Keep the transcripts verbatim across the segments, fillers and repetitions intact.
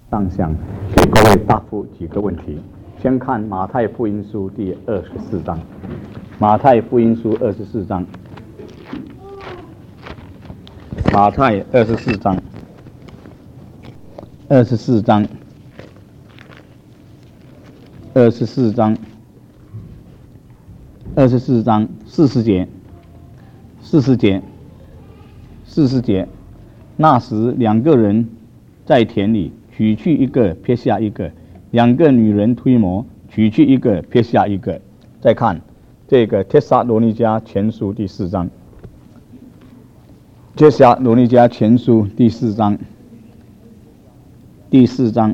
上想给各位答复几个问题。先看马太福音书第二十四章，马太福音书二十四章，马太二十四章，二十四章，二十四章，二十四章四十节，四十节，四十节。那时两个人在田里，取去一个，撇下一个。两个女人推磨，取去一个，撇下一个。再看这个帖撒罗尼迦前书第四章，帖撒罗尼迦前书第四章，第四章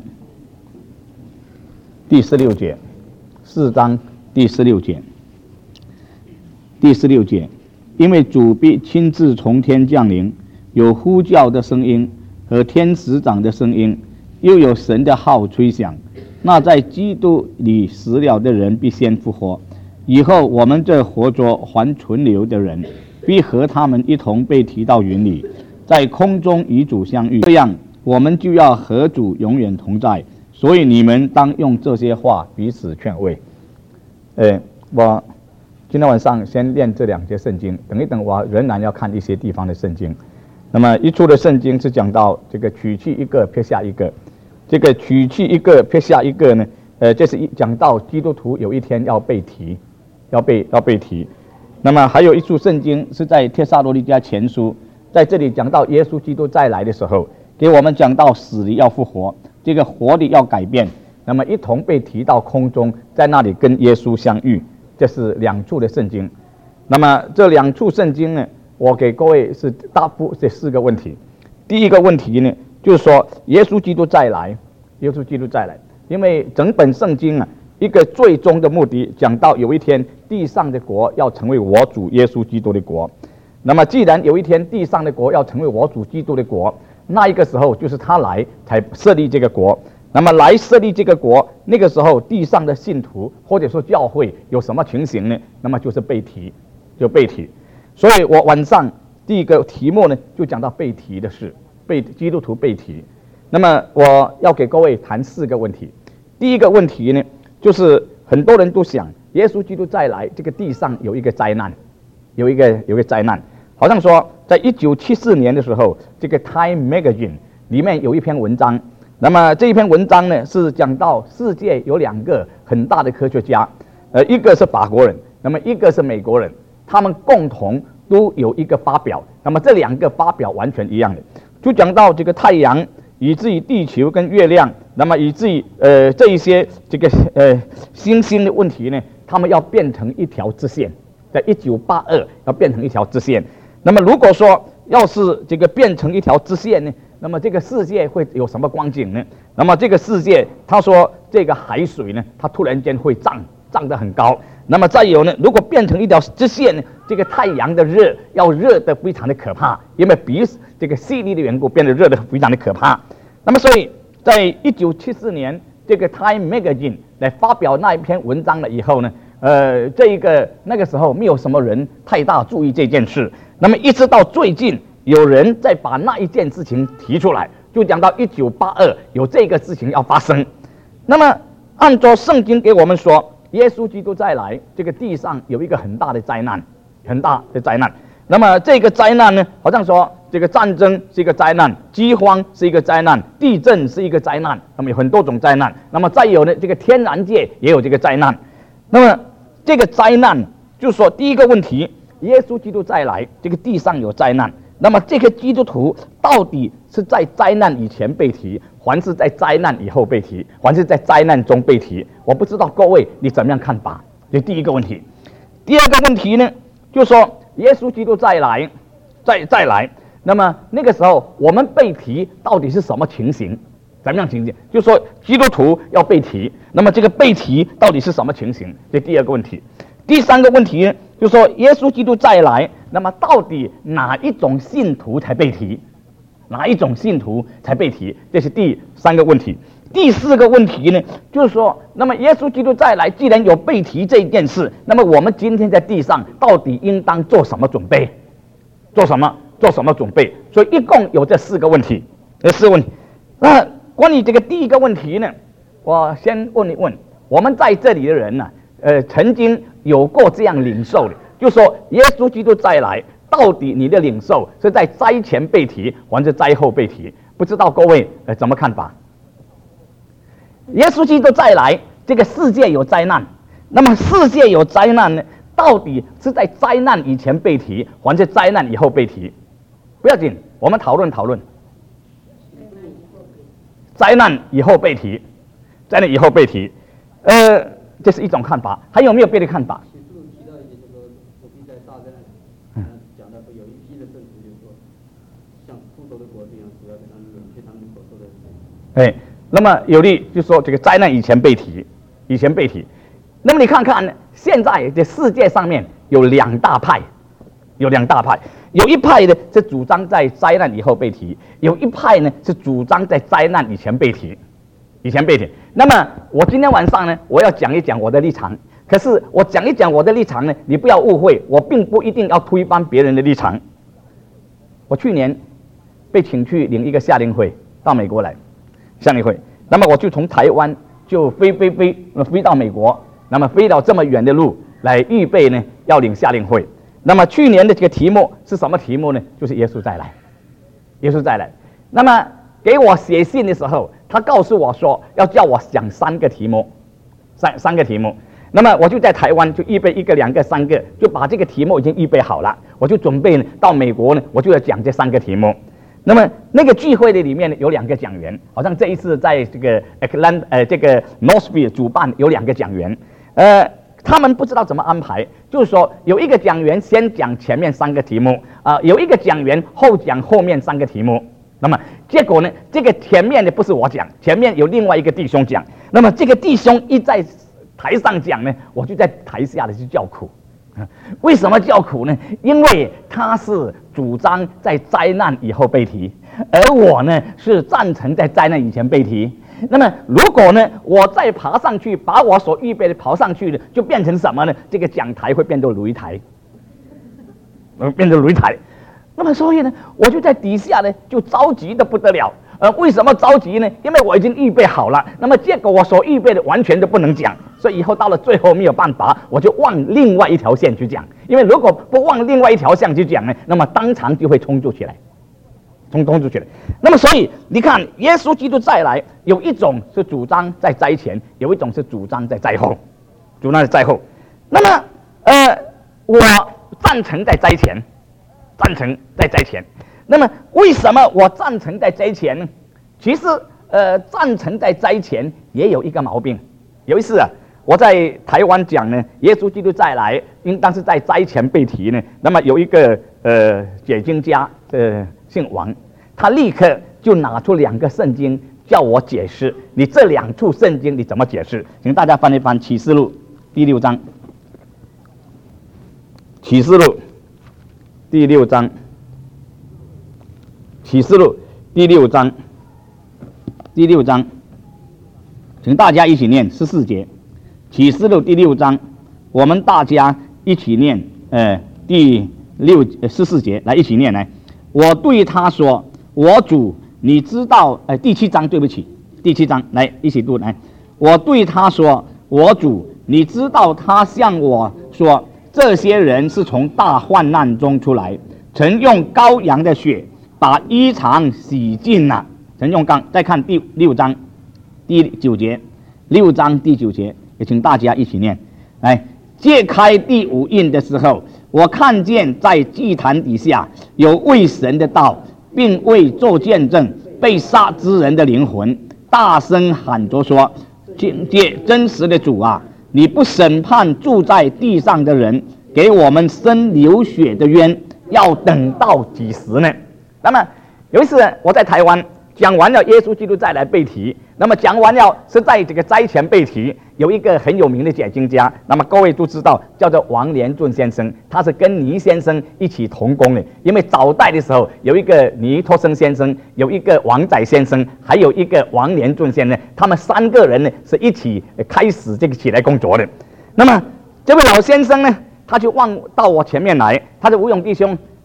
第十六节，四章第十六节，第十六节，因为主必亲自从天降临，有呼叫的声音和天使长的声音，又有神的号吹响。那在基督里死了的人必先复活，以后我们这活着还存留的人，必和他们一同被提到云里，在空中与主相遇。这样，我们就要和主永远同在。所以你们当用这些话彼此劝慰。呃，我今天晚上先念这两节圣经，等一等我仍然要看一些地方的圣经。那么一处的圣经是讲到这个取去一个，撇下一个。这个取去一个，撇下一个呢？呃，这是一讲到基督徒有一天要被提，要被要被提。那么还有一处圣经是在帖撒罗尼迦前书，在这里讲到耶稣基督再来的时候，给我们讲到死里要复活，这个活的要改变，那么一同被提到空中，在那里跟耶稣相遇。这是两处的圣经。那么这两处圣经呢，我给各位是答复这四个问题。第一个问题呢，就是说耶稣基督再来，耶稣基督再来，因为整本圣经啊，一个最终的目的讲到有一天地上的国要成为我主耶稣基督的国。那么既然有一天地上的国要成为我主基督的国，那一个时候就是他来才设立这个国。那么来设立这个国，那个时候地上的信徒或者说教会有什么情形呢？那么就是被提，就被提。所以我晚上第一个题目呢，就讲到被提的事。被基督徒被提，那么我要给各位谈四个问题。第一个问题呢，就是很多人都想耶稣基督再来，这个地上有一个灾难，有一个有一个灾难，好像说在一九七四年的时候，这个 Time Magazine 里面有一篇文章，那么这一篇文章呢是讲到世界有两个很大的科学家，呃，一个是法国人，那么一个是美国人，他们共同都有一个发表，那么这两个发表完全一样的。就讲到这个太阳，以至于地球跟月亮，那么以至于呃这一些这个呃星星的问题呢，他们要变成一条直线，在一九八二要变成一条直线。那么如果说要是这个变成一条直线呢，那么这个世界会有什么光景呢？那么这个世界，他说这个海水呢，它突然间会涨，涨得很高。那么再有呢，如果变成一条直线呢，这个太阳的热要热得非常的可怕，因为比这个吸力的缘故变得热得非常的可怕。那么所以在一九七四年这个 Time Magazine 来发表那一篇文章了以后呢，呃，这一个那个时候没有什么人太大注意这件事。那么一直到最近，有人再把那一件事情提出来，就讲到一九八二有这个事情要发生。那么按照圣经给我们说，耶稣基督再来，这个地上有一个很大的灾难，很大的灾难。那么这个灾难呢，好像说这个战争是一个灾难，饥荒是一个灾难，地震是一个灾难，那么有很多种灾难。那么再有呢，这个天然界也有这个灾难。那么这个灾难就是说，第一个问题，耶稣基督再来，这个地上有灾难。那么这个基督徒到底是在灾难以前被提，还是在灾难以后被提，还是在灾难中被提？我不知道各位你怎么样看法？这第一个问题。第二个问题呢，就是说耶稣基督再来，再再来，那么那个时候我们被提到底是什么情形？怎么样情形？就是说基督徒要被提，那么这个被提到底是什么情形？这第二个问题。第三个问题呢，就是说耶稣基督再来，那么到底哪一种信徒才被提？哪一种信徒才被提？这是第三个问题。第四个问题呢，就是说，那么耶稣基督再来，既然有被提这件事，那么我们今天在地上到底应当做什么准备？做什么？做什么准备？所以一共有这四个问题，这四个问题。那关于这个第一个问题呢，我先问一问我们在这里的人呢、啊，呃，曾经有过这样领受的，就说耶稣基督再来，到底你的领受是在灾前被提，还是灾后被提？不知道各位呃怎么看法？耶稣基督再来，这个世界有灾难，那么世界有灾难呢，到底是在灾难以前被提，还是灾难以后被提？不要紧，我们讨论讨论。灾难以后被提，灾难以后被提，呃，这是一种看法，还有没有别的看法？哎，那么有的就说这个灾难以前被提，以前被提。那么你看看，现在的世界上面有两大派，有两大派，有一派呢是主张在灾难以后被提，有一派呢是主张在灾难以前被提，以前被提。那么我今天晚上呢，我要讲一讲我的立场。可是我讲一讲我的立场呢，你不要误会，我并不一定要推翻别人的立场。我去年被请去领一个夏令会到美国来。夏令会，那么我就从台湾就飞飞飞飞到美国，那么飞到这么远的路来预备呢，要领夏令会。那么去年的这个题目是什么题目呢？就是耶稣再来，耶稣再来。那么给我写信的时候，他告诉我说要叫我讲三个题目，三三个题目。那么我就在台湾就预备一个、两个、三个，就把这个题目已经预备好了，我就准备呢到美国呢，我就要讲这三个题目。那么那个聚会的里面呢，有两个讲员，好像这一次在这个 Atlanta 呃这个 Northville 主办有两个讲员，呃，他们不知道怎么安排，就是说有一个讲员先讲前面三个题目啊、呃，有一个讲员后讲后面三个题目。那么结果呢，这个前面的不是我讲，前面有另外一个弟兄讲。那么这个弟兄一在台上讲呢，我就在台下的就叫苦。为什么叫苦呢？因为他是主张在灾难以后被提，而我呢是赞成在灾难以前被提。那么如果呢我再爬上去，把我所预备的爬上去呢，就变成什么呢？这个讲台会变成擂台，变成擂台。那么所以呢，我就在底下呢就着急的不得了。呃，为什么着急呢？因为我已经预备好了，那么结果我所预备的完全都不能讲，所以以后到了最后没有办法，我就往另外一条线去讲。因为如果不往另外一条线去讲呢，那么当场就会冲突起来，冲冲突起来。那么所以你看，耶稣基督再来，有一种是主张在灾前，有一种是主张在灾后，主张在灾后。那么呃，我赞成在灾前，赞成在灾前。那么为什么我赞成在灾前呢？其实呃，赞成在灾前也有一个毛病。有一次啊，我在台湾讲呢，耶稣基督再来应当是在灾前被提呢。那么有一个呃解经家呃姓王，他立刻就拿出两个圣经叫我解释，你这两处圣经你怎么解释？请大家翻一翻启示录第六章，启示录第六章。启示录第六章，第六章，请大家一起念十四节。启示录第六章，我们大家一起念，呃，第六十四节，来一起念来。我对他说：“我主，你知道，呃，第七章，对不起，第七章，来一起读来。我对他说：我主，你知道，他向我说，这些人是从大患难中出来，曾用羔羊的血。”把衣裳洗净了。陈用刚，再看第六章第九节，六章第九节，也请大家一起念。来，揭开第五印的时候，我看见在祭坛底下有为神的道，并为做见证被杀之人的灵魂，大声喊着说：警戒真实的主啊，你不审判住在地上的人，给我们生流血的冤，要等到几时呢？那么有一次我在台湾讲完了耶稣基督再来被提，那么讲完了是在这个灾前被提，有一个很有名的解经家，那么各位都知道，叫做王连俊先生，他是跟倪先生一起同工的。因为早代的时候有一个倪托生先生，有一个王载先生，还有一个王连俊先生，他们三个人呢是一起开始这个起来工作的。那么这位老先生呢，他就望到我前面来，他说：吴勇弟兄，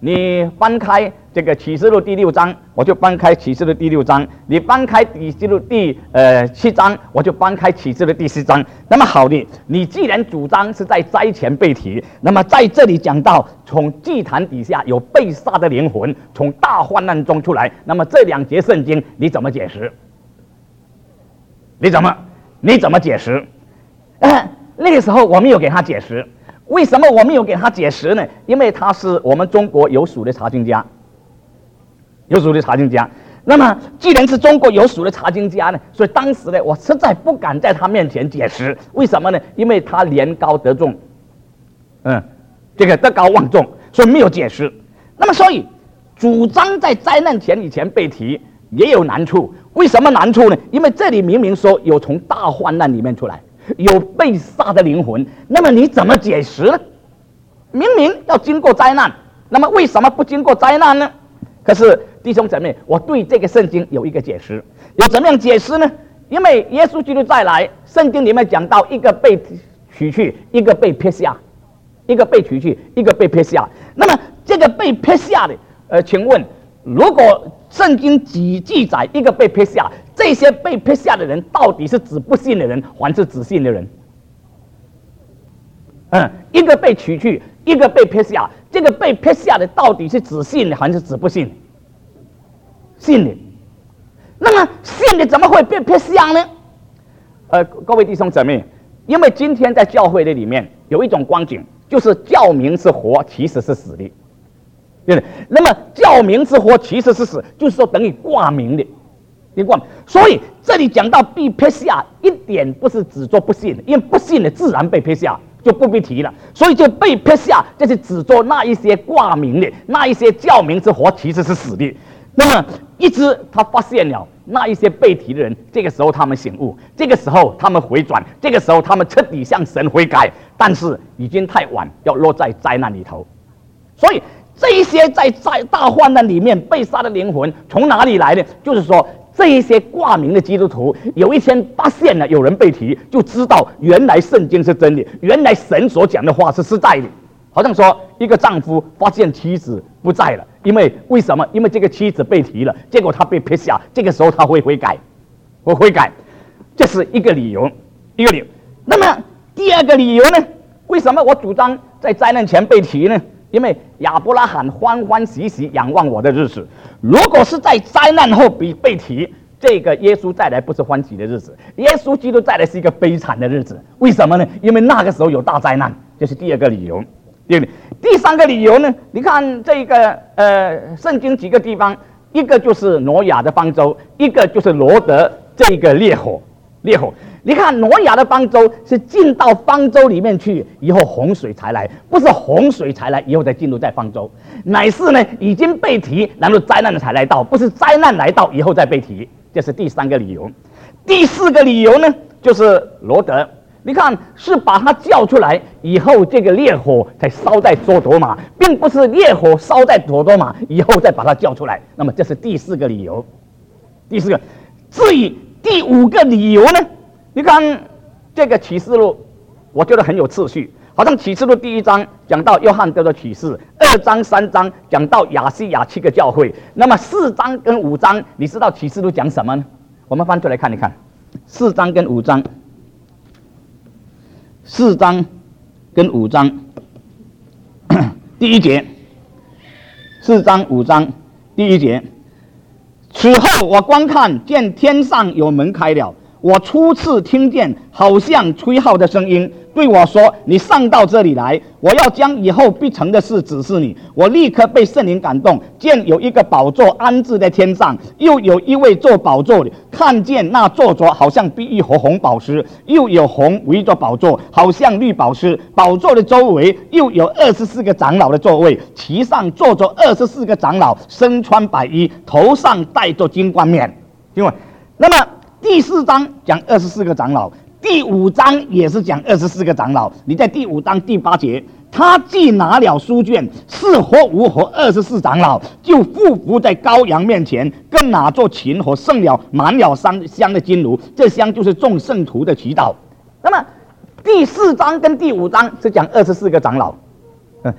你翻开这个启示录第六章，我就翻开启示录第六章；你翻开启示录第呃七章，我就翻开启示录第四章。那么好的，你既然主张是在灾前被提，那么在这里讲到从祭坛底下有被杀的灵魂从大患难中出来，那么这两节圣经你怎么解释？你怎么你怎么解释？呃，那个时候我没有给他解释。为什么我没有给他解释呢？因为他是我们中国有属的查经家，有属的查经家。那么既然是中国有属的查经家呢，所以当时呢，我实在不敢在他面前解释。为什么呢？因为他年高德重，嗯，这个德高望重，所以没有解释。那么所以主张在灾难前以前被提也有难处。为什么难处呢？因为这里明明说有从大患难里面出来，有被杀的灵魂，那么你怎么解释呢？明明要经过灾难，那么为什么不经过灾难呢？可是弟兄姊妹，我对这个圣经有一个解释。有怎么样解释呢？因为耶稣基督再来，圣经里面讲到一个被取去，一个被撇下，一个被取去，一个被撇下。那么这个被撇下的，呃，请问，如果圣经只记载一个被撇下，这些被撇下的人到底是指不信的人，还是指信的人？嗯，一个被取去，一个被撇下，这个被撇下的到底是指信的，还是指不信的？信的。那么信的怎么会被撇下呢？呃，各位弟兄姊妹，因为今天在教会的里面有一种光景，就是教名是活，其实是死的。对不对？那么教名之活其实是死，就是说等于挂名的，你挂名。所以这里讲到被撇下，一点不是只做不信的，因为不信的自然被撇下，就不必提了。所以就被撇下，就是只做那一些挂名的，那一些教名之活其实是死的。那么一直他发现了那一些被提的人，这个时候他们醒悟，这个时候他们回转，这个时候他们彻底向神悔改，但是已经太晚，要落在灾难里头。所以这一些在在大患难里面被杀的灵魂从哪里来的？就是说，这一些挂名的基督徒，有一天发现了有人被提，就知道原来圣经是真的，原来神所讲的话是实在的。好像说，一个丈夫发现妻子不在了，因为为什么？因为这个妻子被提了，结果他被撇下，这个时候他会悔改，会悔改，这是一个理由，一个理由。那么第二个理由呢？为什么我主张在灾难前被提呢？因为亚伯拉罕欢欢喜喜仰望我的日子，如果是在灾难后被被提，这个耶稣再来不是欢喜的日子，耶稣基督再来是一个悲惨的日子。为什么呢？因为那个时候有大灾难，这是第二个理由。第二，第三个理由呢？你看这个呃，圣经几个地方，一个就是挪亚的方舟，一个就是罗得这个烈火，烈火。你看挪亚的方舟是进到方舟里面去以后洪水才来，不是洪水才来以后再进入在方舟，乃是呢已经被提，然后灾难才来到，不是灾难来到以后再被提，这是第三个理由。第四个理由呢，就是罗得，你看是把他叫出来以后，这个烈火才烧在索多玛，并不是烈火烧在索多玛以后再把他叫出来，那么这是第四个理由。第四个，至于第五个理由呢？你看这个启示录，我觉得很有次序。好像启示录第一章讲到约翰得到启示，二章三章讲到亚细亚七个教会，那么四章跟五章，你知道启示录讲什么呢？我们翻出来看一看，四章跟五章，四章跟五章，第一节，四章五章第一节，此后我观看，见天上有门开了。我初次听见好像吹号的声音，对我说：“你上到这里来，我要将以后必成的事指示你。”我立刻被圣灵感动，见有一个宝座安置在天上，又有一位坐宝座的，看见那坐着好像碧玉和红宝石，又有红围着宝座，好像绿宝石。宝座的周围又有二十四个长老的座位，其上坐着二十四个长老，身穿白衣，头上戴着金冠冕。因为那么第四章讲二十四个长老，第五章也是讲二十四个长老。你在第五章第八节，他既拿了书卷，是或无和二十四长老，就匍匐在羔羊面前，跟拿着琴和盛了满了香香的金炉，这香就是众圣徒的祈祷。那么第四章跟第五章是讲二十四个长老，嗯，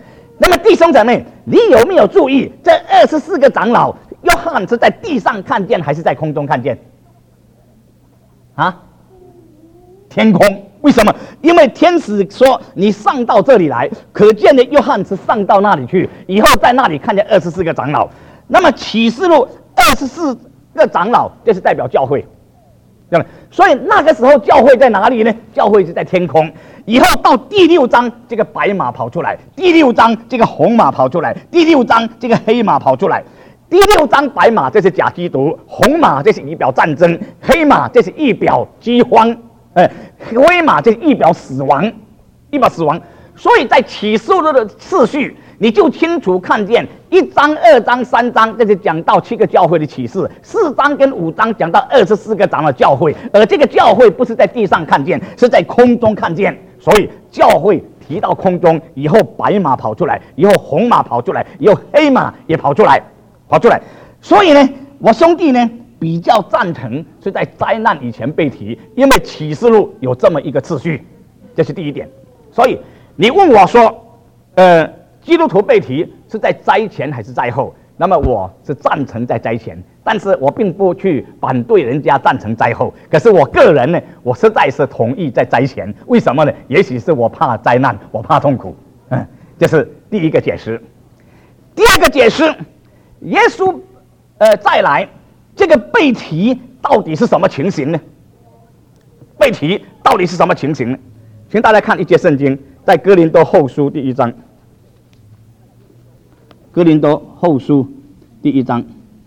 那么弟兄姊妹，你有没有注意这二十四个长老，约翰是在地上看见还是在空中看见？啊？天空。为什么？因为天使说你上到这里来，可见的约翰是上到那里去，以后在那里看见二十四个长老。那么启示录二十四个长老就是代表教会，对吧？所以那个时候教会在哪里呢？教会是在天空。以后到第六章，这个白马跑出来；第六章这个红马跑出来；第六章这个黑马跑出来。第六章白马这是假基督，红马这是预表战争，黑马这是预表饥荒。哎，灰马这预表死亡，预表死亡。所以在启示录的次序，你就清楚看见一章、二章、三章，这是讲到七个教会的启示；四章跟五章讲到二十四个长老教会，而这个教会不是在地上看见，是在空中看见。所以教会提到空中以后，白马跑出来，以后红马跑出来，以后黑马也跑出来，跑出来。所以呢，我兄弟呢，比较赞成是在灾难以前被提，因为启示录有这么一个次序，这是第一点。所以你问我说，呃，基督徒被提是在灾前还是灾后？那么我是赞成在灾前，但是我并不去反对人家赞成灾后。可是我个人呢，我实在是同意在灾前。为什么呢？也许是我怕灾难，我怕痛苦。嗯，这是第一个解释。第二个解释，耶稣呃再来。这个被提到底是什么情形呢？被提到底是什么情形呢？请大家看一节圣经，在哥林多后书第一章。哥林多后书第一章，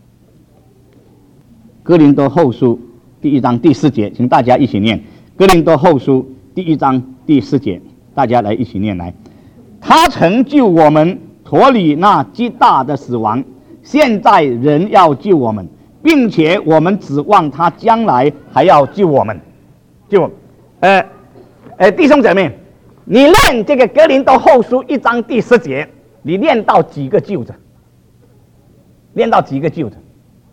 哥林多后书第一章第四节，请大家一起念。哥林多后书第一章第四节，大家来一起念来。他曾救我们脱离那极大的死亡，现在仍要救我们。并且我们指望他将来还要救我们，救我们。呃，呃，弟兄姐妹，你念这个哥林多后书一章第十节，你念到几个救着？念到几个救着？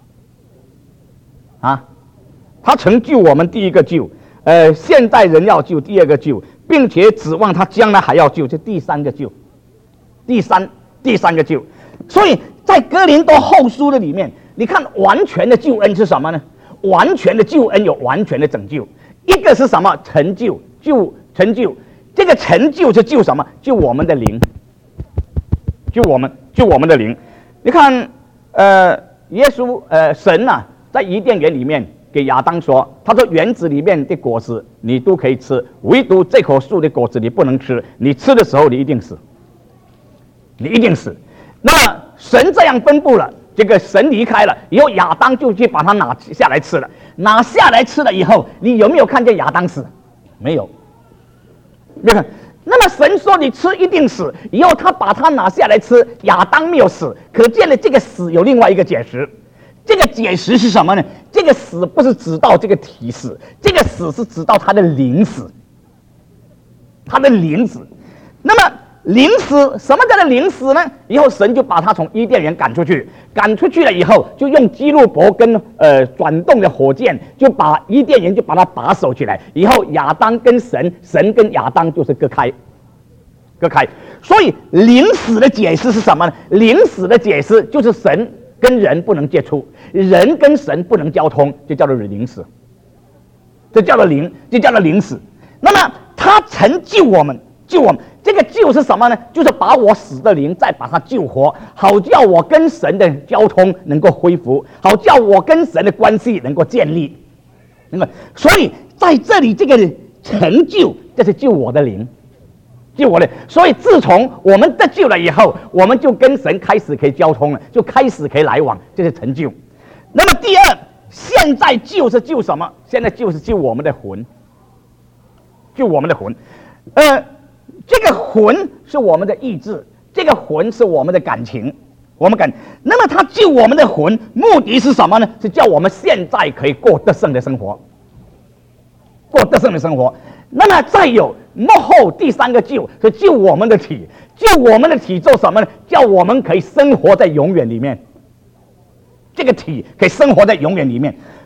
啊，他曾救我们第一个救，呃，现在人要救第二个救，并且指望他将来还要救，这第三个救，第三第三个救。所以在哥林多后书的里面。你看，完全的救恩是什么呢？完全的救恩有完全的拯救，一个是什么？成就，救成就。这个成就是救什么？救我们的灵，救我们，救我们的灵。你看，呃，耶稣，呃，神啊，在伊甸园里面给亚当说，他说园子里面的果子你都可以吃，唯独这棵树的果子你不能吃，你吃的时候你一定死，你一定死。那么神这样吩咐了。这个神离开了以后，亚当就去把它拿下来吃了。拿下来吃了以后，你有没有看见亚当死？没有，没有看。那么神说你吃一定死，以后他把它拿下来吃，亚当没有死，可见了这个死有另外一个解释。这个解释是什么呢？这个死不是指到这个体死，这个死是指到他的灵死，他的灵死。那么灵死，什么叫做灵死呢？以后神就把他从伊甸园赶出去，赶出去了以后，就用基路伯跟呃转动的火箭，就把伊甸园就把它把守起来。以后亚当跟神，神跟亚当就是割开，割开。所以灵死的解释是什么呢？灵死的解释就是神跟人不能接触，人跟神不能交通，就叫做灵死，这叫做灵，就叫做灵死。那么他曾救我们，救我们。这个救是什么呢？就是把我死的灵再把它救活，好叫我跟神的交通能够恢复，好叫我跟神的关系能够建立。那么，所以在这里这个成就，这是救我的灵，救我的。所以自从我们得救了以后，我们就跟神开始可以交通了，就开始可以来往，这是成就。那么第二，现在救是救什么？现在救是救我们的魂，救我们的魂，呃。这个魂是我们的意志，这个魂是我们的感情，我们感。那么他救我们的魂，目的是什么呢？是叫我们现在可以过得胜的生活，过得胜的生活。那么再有幕后第三个救是救我们的体，救我们的体做什么呢？叫我们可以生活在永远里面，这个体可以生活在永远里面。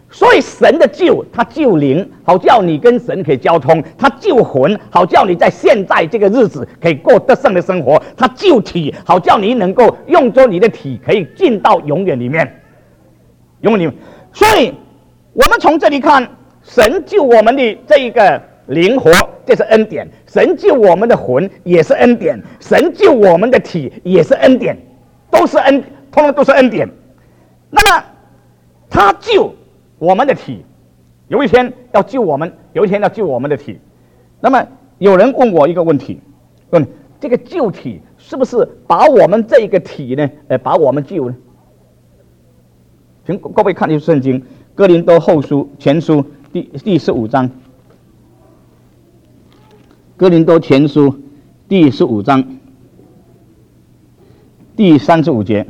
所以神的救，他救灵，好叫你跟神可以交通；他救魂，好叫你在现在这个日子可以过得胜的生活；他救体，好叫你能够用着你的体可以进到永远里面，永远里面。所以，我们从这里看，神救我们的这一个灵活，这是恩典；神救我们的魂也是恩典；神救我们的体也是恩典，都是恩，通通都是恩典。那么，他救我们的体，有一天要救我们，有一天要救我们的体。那么有人问我一个问题，问这个救体是不是把我们这个体呢，呃，把我们救呢？请各位看一下圣经，哥林多后书前书第第十五章，哥林多前书第十五章第三十五节，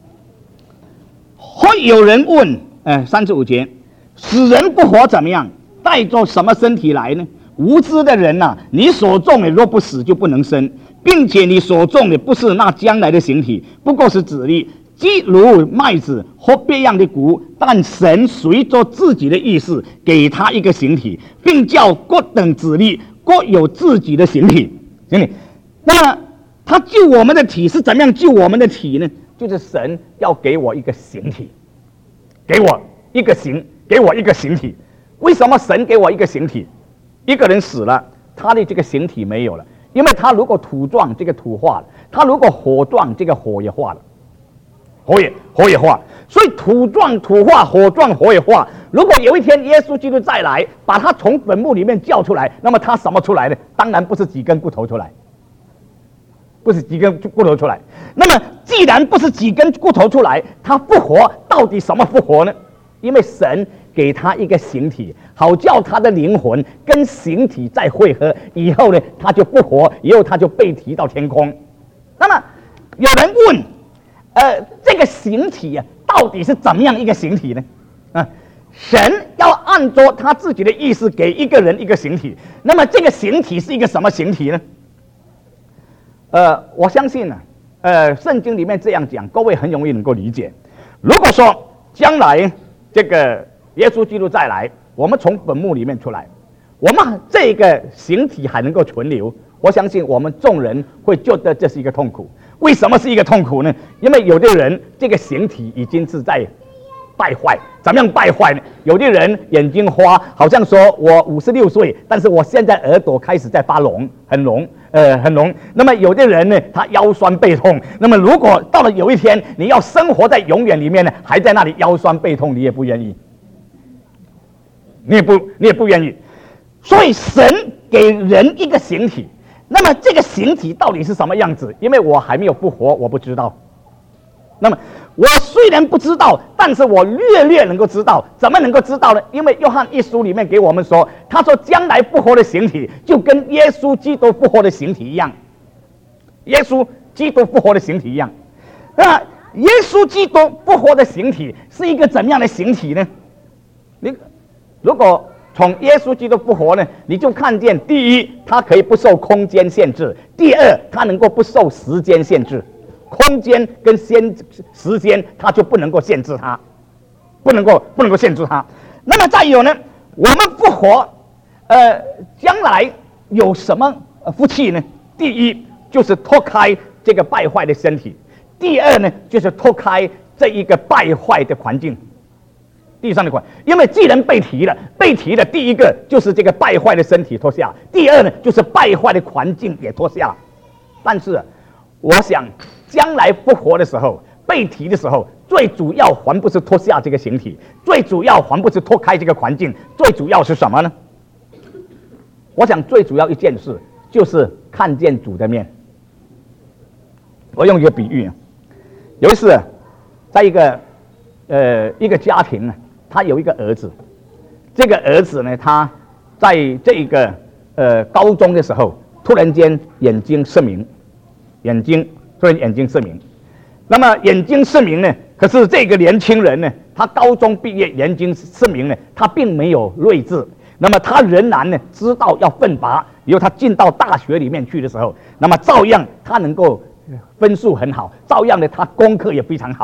会有人问。呃，三十五节，死人不活怎么样？带着什么身体来呢？无知的人呐、啊，你所种的若不死，就不能生，并且你所种的不是那将来的形体，不过是子粒，即如麦子或别样的谷，但神随着自己的意思给他一个形体，并叫各等子粒各有自己的形体。形体，那么他救我们的体是怎么样救我们的体呢？就是神要给我一个形体。给我一个形，给我一个形体。为什么神给我一个形体？一个人死了，他的这个形体没有了，因为他如果土状，这个土化了；他如果火状，这个火也化了，火也火也化。所以土状土化，火状火也化。如果有一天耶稣基督再来，把他从坟墓里面叫出来，那么他什么出来呢？当然不是几根骨头出来。不是几根骨头出来，那么既然不是几根骨头出来，他复活到底什么复活呢？因为神给他一个形体，好叫他的灵魂跟形体再汇合，以后呢他就复活，以后他就被提到天空。那么有人问，呃，这个形体啊，到底是怎么样一个形体呢？啊，神要按照他自己的意思给一个人一个形体，那么这个形体是一个什么形体呢？呃，我相信呢、啊，呃，圣经里面这样讲，各位很容易能够理解。如果说将来这个耶稣基督再来，我们从坟墓里面出来，我们这个形体还能够存留，我相信我们众人会觉得这是一个痛苦。为什么是一个痛苦呢？因为有的人这个形体已经是在败坏。怎么样败坏呢？有的人眼睛花，好像说我五十六岁，但是我现在耳朵开始在发聋，很聋。呃，很聋。那么有的人呢，他腰酸背痛。那么如果到了有一天你要生活在永远里面呢，还在那里腰酸背痛，你也不愿意，你也不你也不愿意。所以神给人一个形体，那么这个形体到底是什么样子？因为我还没有复活，我不知道。那么我虽然不知道，但是我略略能够知道。怎么能够知道呢？因为约翰一书里面给我们说，他说将来复活的形体就跟耶稣基督复活的形体一样，耶稣基督复活的形体一样。那耶稣基督复活的形体是一个怎么样的形体呢？你如果从耶稣基督复活呢，你就看见第一，他可以不受空间限制；第二，他能够不受时间限制。空间跟先时间，它就不能够限制它，不能够不能够限制它。那么再有呢，我们复活，呃，将来有什么福气呢？第一就是脱开这个败坏的身体；第二呢，就是脱开这一个败坏的环境。第三的环，因为既然被提了，被提了，第一个就是这个败坏的身体脱下，第二呢，就是败坏的环境也脱下了。但是，我想。将来复活的时候，被提的时候，最主要还不是脱下这个形体，最主要还不是脱开这个环境，最主要是什么呢？我想最主要一件事就是看见主的面。我用一个比喻，有一次，在一个呃一个家庭呢，他有一个儿子，这个儿子呢，他在这一个呃高中的时候，突然间眼睛失明，眼睛。突然眼睛失明，那么眼睛失明呢？可是这个年轻人呢，他高中毕业，眼睛失明呢，他并没有睿智。那么他仍然呢知道要奋拔。以后他进到大学里面去的时候，那么照样他能够分数很好，照样呢他功课也非常好。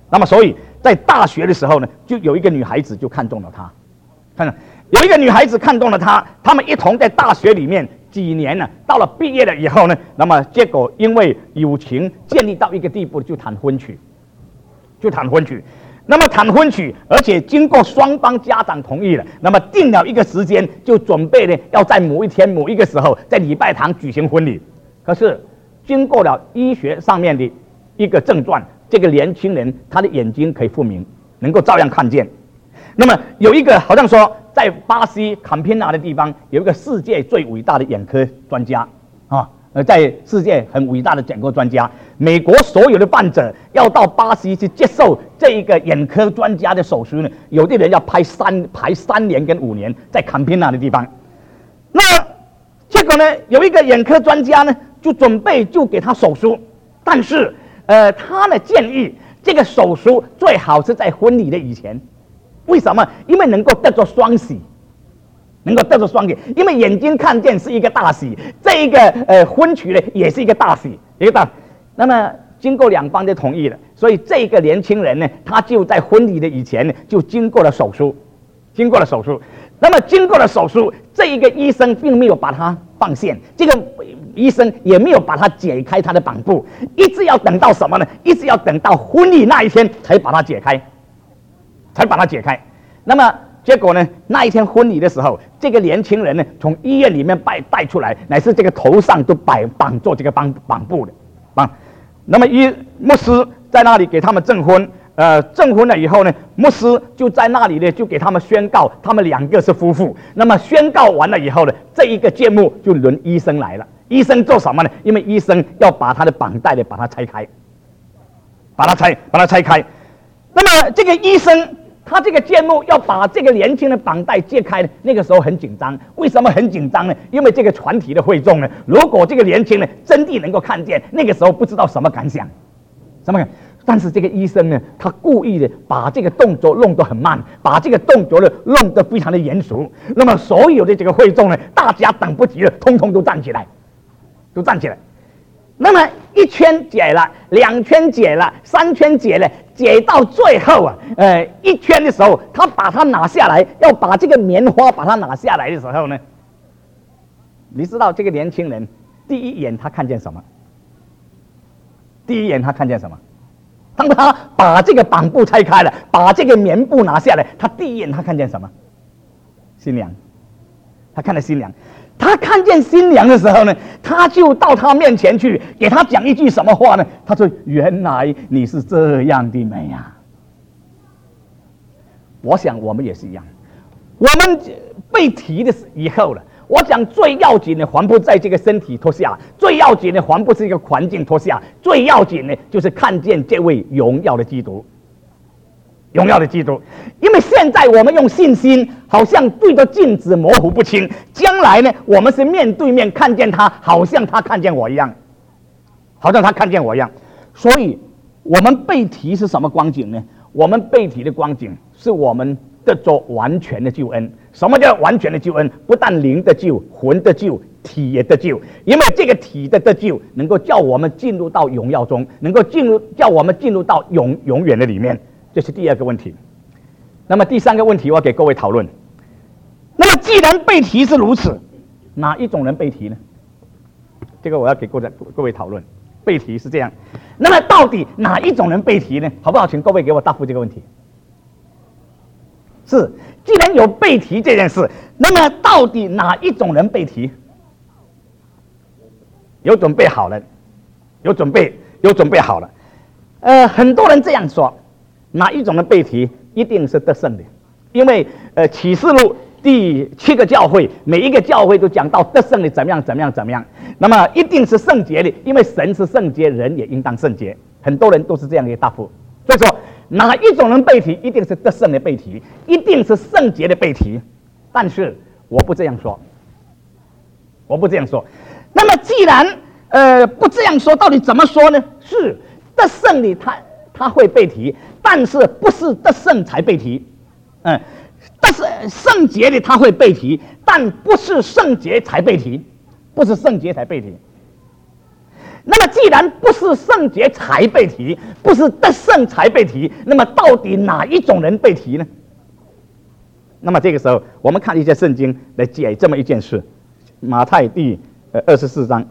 那么所以在大学的时候呢，就有一个女孩子就看中了他，看到有一个女孩子看中了他，他们一同在大学里面几年呢，到了毕业了以后呢，那么结果因为友情建立到一个地步，就谈婚娶，就谈婚娶。那么谈婚娶，而且经过双方家长同意了，那么定了一个时间，就准备呢要在某一天某一个时候在礼拜堂举行婚礼。可是经过了医学上面的一个症状，这个年轻人他的眼睛可以复明，能够照样看见。那么有一个好像说在巴西坎皮纳的地方有一个世界最伟大的眼科专家啊。呃，在世界很伟大的眼科专家，美国所有的患者要到巴西去接受这一个眼科专家的手术呢，有的人要排三排三年跟五年，在坎皮纳的地方。那结果呢，有一个眼科专家呢，就准备就给他手术，但是呃，他呢建议这个手术最好是在婚礼的以前，为什么？因为能够得着双喜。能够得着双喜，因为眼睛看见是一个大喜，这一个呃婚娶呢也是一个大喜，一个大。那么经过两方的同意了，所以这个年轻人呢，他就在婚礼的以前呢，就经过了手术，经过了手术。那么经过了手术，这一个医生并没有把他放线，这个医生也没有把他解开他的绑布，一直要等到什么呢？一直要等到婚礼那一天才把它解开，才把它解开。那么结果呢？那一天婚礼的时候，这个年轻人呢，从医院里面带带出来，乃是这个头上都摆绑着这个绑绑布的绑。那么医牧师在那里给他们证婚，呃，证婚了以后呢，牧师就在那里呢，就给他们宣告，他们两个是夫妇。那么宣告完了以后呢，这一个节目就轮医生来了。医生做什么呢？因为医生要把他的绑带呢，把它拆开，把它拆，把它拆开。那么这个医生。他这个节目要把这个年轻的绑带解开呢，那个时候很紧张。为什么很紧张呢？因为这个团体的会众呢，如果这个年轻人真的能够看见，那个时候不知道什么感想，什么感？但是这个医生呢，他故意的把这个动作弄得很慢，把这个动作呢弄得非常的严肃。那么所有的这个会众呢，大家等不及了，通通都站起来，都站起来。那么一圈解了，两圈解了，三圈解了，解到最后啊，呃，一圈的时候，他把它拿下来，要把这个棉花把它拿下来的时候呢，你知道这个年轻人第一眼他看见什么？第一眼他看见什么？当他把这个绑布拆开了，把这个棉布拿下来，他第一眼他看见什么？新娘，他看到新娘。他看见新娘的时候呢，他就到她面前去，给她讲一句什么话呢？他说：“原来你是这样的美啊！”我想我们也是一样，我们被提的以后了。我讲最要紧的，还不在这个身体脱下，最要紧的，还不是一个环境脱下，最要紧的，就是看见这位荣耀的基督。荣耀的基督，因为现在我们用信心，好像对着镜子模糊不清。将来呢，我们是面对面看见他，好像他看见我一样，好像他看见我一样。所以，我们被提是什么光景呢？我们被提的光景是我们得着完全的救恩。什么叫完全的救恩？不但灵的救，魂的救，体也得救。因为这个体的得救，能够叫我们进入到荣耀中，能够进入叫我们进入到永永远的里面。这是第二个问题。那么第三个问题，我要给各位讨论。那么既然被提是如此，哪一种人被提呢？这个我要给各位各位讨论。被提是这样，那么到底哪一种人被提呢？好不好？请各位给我答复这个问题。是，既然有被提这件事，那么到底哪一种人被提？有准备好了，有准备，有准备好了。呃，很多人这样说。哪一种的被提一定是得胜的，因为呃启示录第七个教会，每一个教会都讲到得胜的怎么样怎么样怎么样，那么一定是圣洁的，因为神是圣洁，人也应当圣洁。很多人都是这样的答复，所以说哪一种人被提一定是得胜的被提，一定是圣洁的被提。但是我不这样说，我不这样说。那么既然呃不这样说，到底怎么说呢？是得胜的他他会被提。但是不是得胜才被提，嗯，但是圣洁的他会被提，但不是圣洁才被提，不是圣洁才被提。 那么既然不是圣洁才被提，不是得胜才被提，那么到底哪一种人被提呢？那么这个时候，我们看一些圣经来解这么一件事。马太第呃二十四章，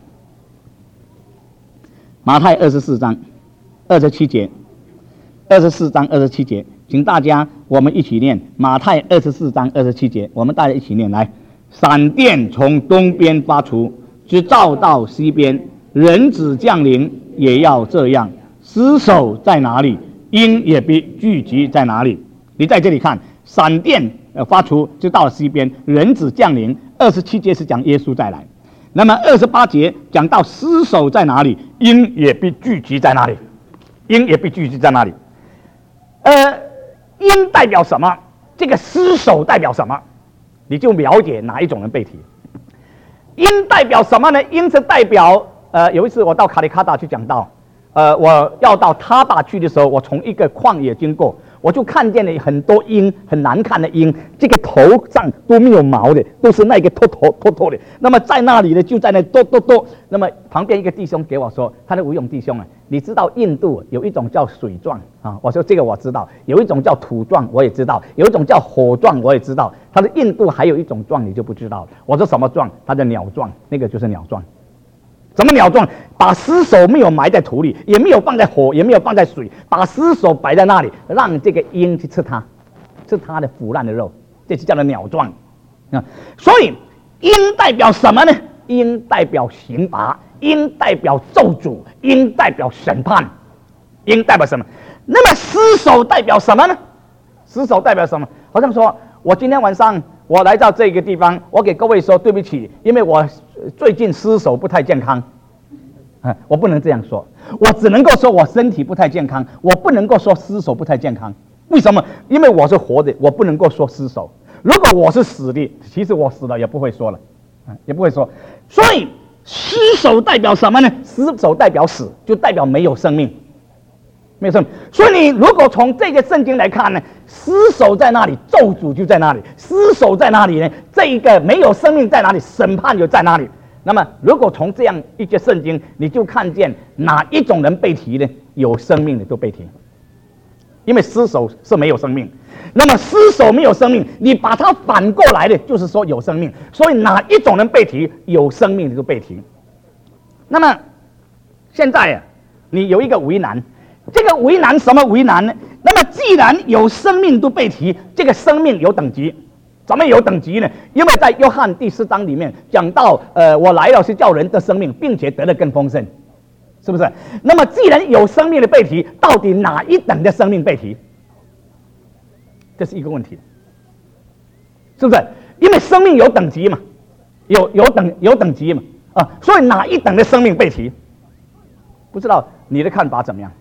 马太二十四章二十七节，二十四章二十七节，请大家我们一起念马太二十四章二十七节，我们大家一起念来。闪电从东边发出，直照到西边，人子降临也要这样。尸首在哪里，鹰也必聚集在哪里。你在这里看，闪电呃发出，就到了西边，人子降临。二十七节是讲耶稣再来，那么二十八节讲到尸首在哪里，鹰也必聚集在哪里，鹰也必聚集在哪里。呃，鹰代表什么？这个尸首代表什么？你就了解哪一种人被提。鹰代表什么呢？鹰是代表呃，有一次我到卡里卡达去讲道，呃，我要到他巴去的时候，我从一个旷野经过。我就看见了很多鹰，很难看的鹰，这个头上都没有毛的，都是那个脱头脱脱的。那么在那里呢，就在那哆哆哆。那么旁边一个弟兄给我说，他的吴勇弟兄啊，你知道印度有一种叫水状啊？我说这个我知道，有一种叫土状，我也知道，有一种叫火状，我也知道。他的印度还有一种状，你就不知道了。我说什么状？他的鸟状，那个就是鸟状。什么鸟状？把尸首没有埋在土里，也没有放在火，也没有放在水，把尸首摆在那里，让这个鹰去吃它，吃它的腐烂的肉，这就叫做鸟状啊。所以鹰代表什么呢？鹰代表刑罚，鹰代表咒诅，鹰代表审判，鹰代表什么？那么尸首代表什么呢？尸首代表什么？好像说我今天晚上我来到这个地方，我给各位说对不起，因为我最近尸首不太健康，啊，我不能这样说，我只能够说我身体不太健康，我不能够说尸首不太健康。为什么？因为我是活的，我不能够说尸首。如果我是死的，其实我死了也不会说了，啊，也不会说。所以尸首代表什么呢？尸首代表死，就代表没有生命。没有生命，所以你如果从这个圣经来看呢，尸首在那里，咒诅就在那里；尸首在哪里呢？这一个没有生命在哪里，审判就在哪里。那么，如果从这样一些圣经，你就看见哪一种人被提呢？有生命的都被提，因为尸首是没有生命。那么尸首没有生命，你把它反过来的，就是说有生命。所以哪一种人被提？有生命的都被提。那么现在啊，你有一个为难。这个为难什么为难呢？那么既然有生命都被提，这个生命有等级，怎么有等级呢？因为在约翰第四章里面讲到，呃，我来了是叫人得生命，并且得得更丰盛，是不是？那么既然有生命的被提，到底哪一等的生命被提？这是一个问题，是不是？因为生命有等级嘛，有有等有等级嘛，啊，所以哪一等的生命被提？不知道你的看法怎么样？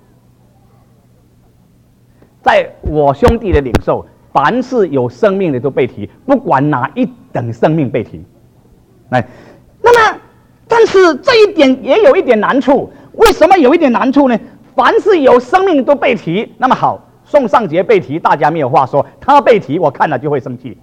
在我兄弟的领受，凡是有生命的都被提，不管哪一等生命被提。来，那么，但是这一点也有一点难处。为什么有一点难处呢？凡是有生命的都被提，那么好，宋尚杰被提，大家没有话说，他被提，我看了就会生气，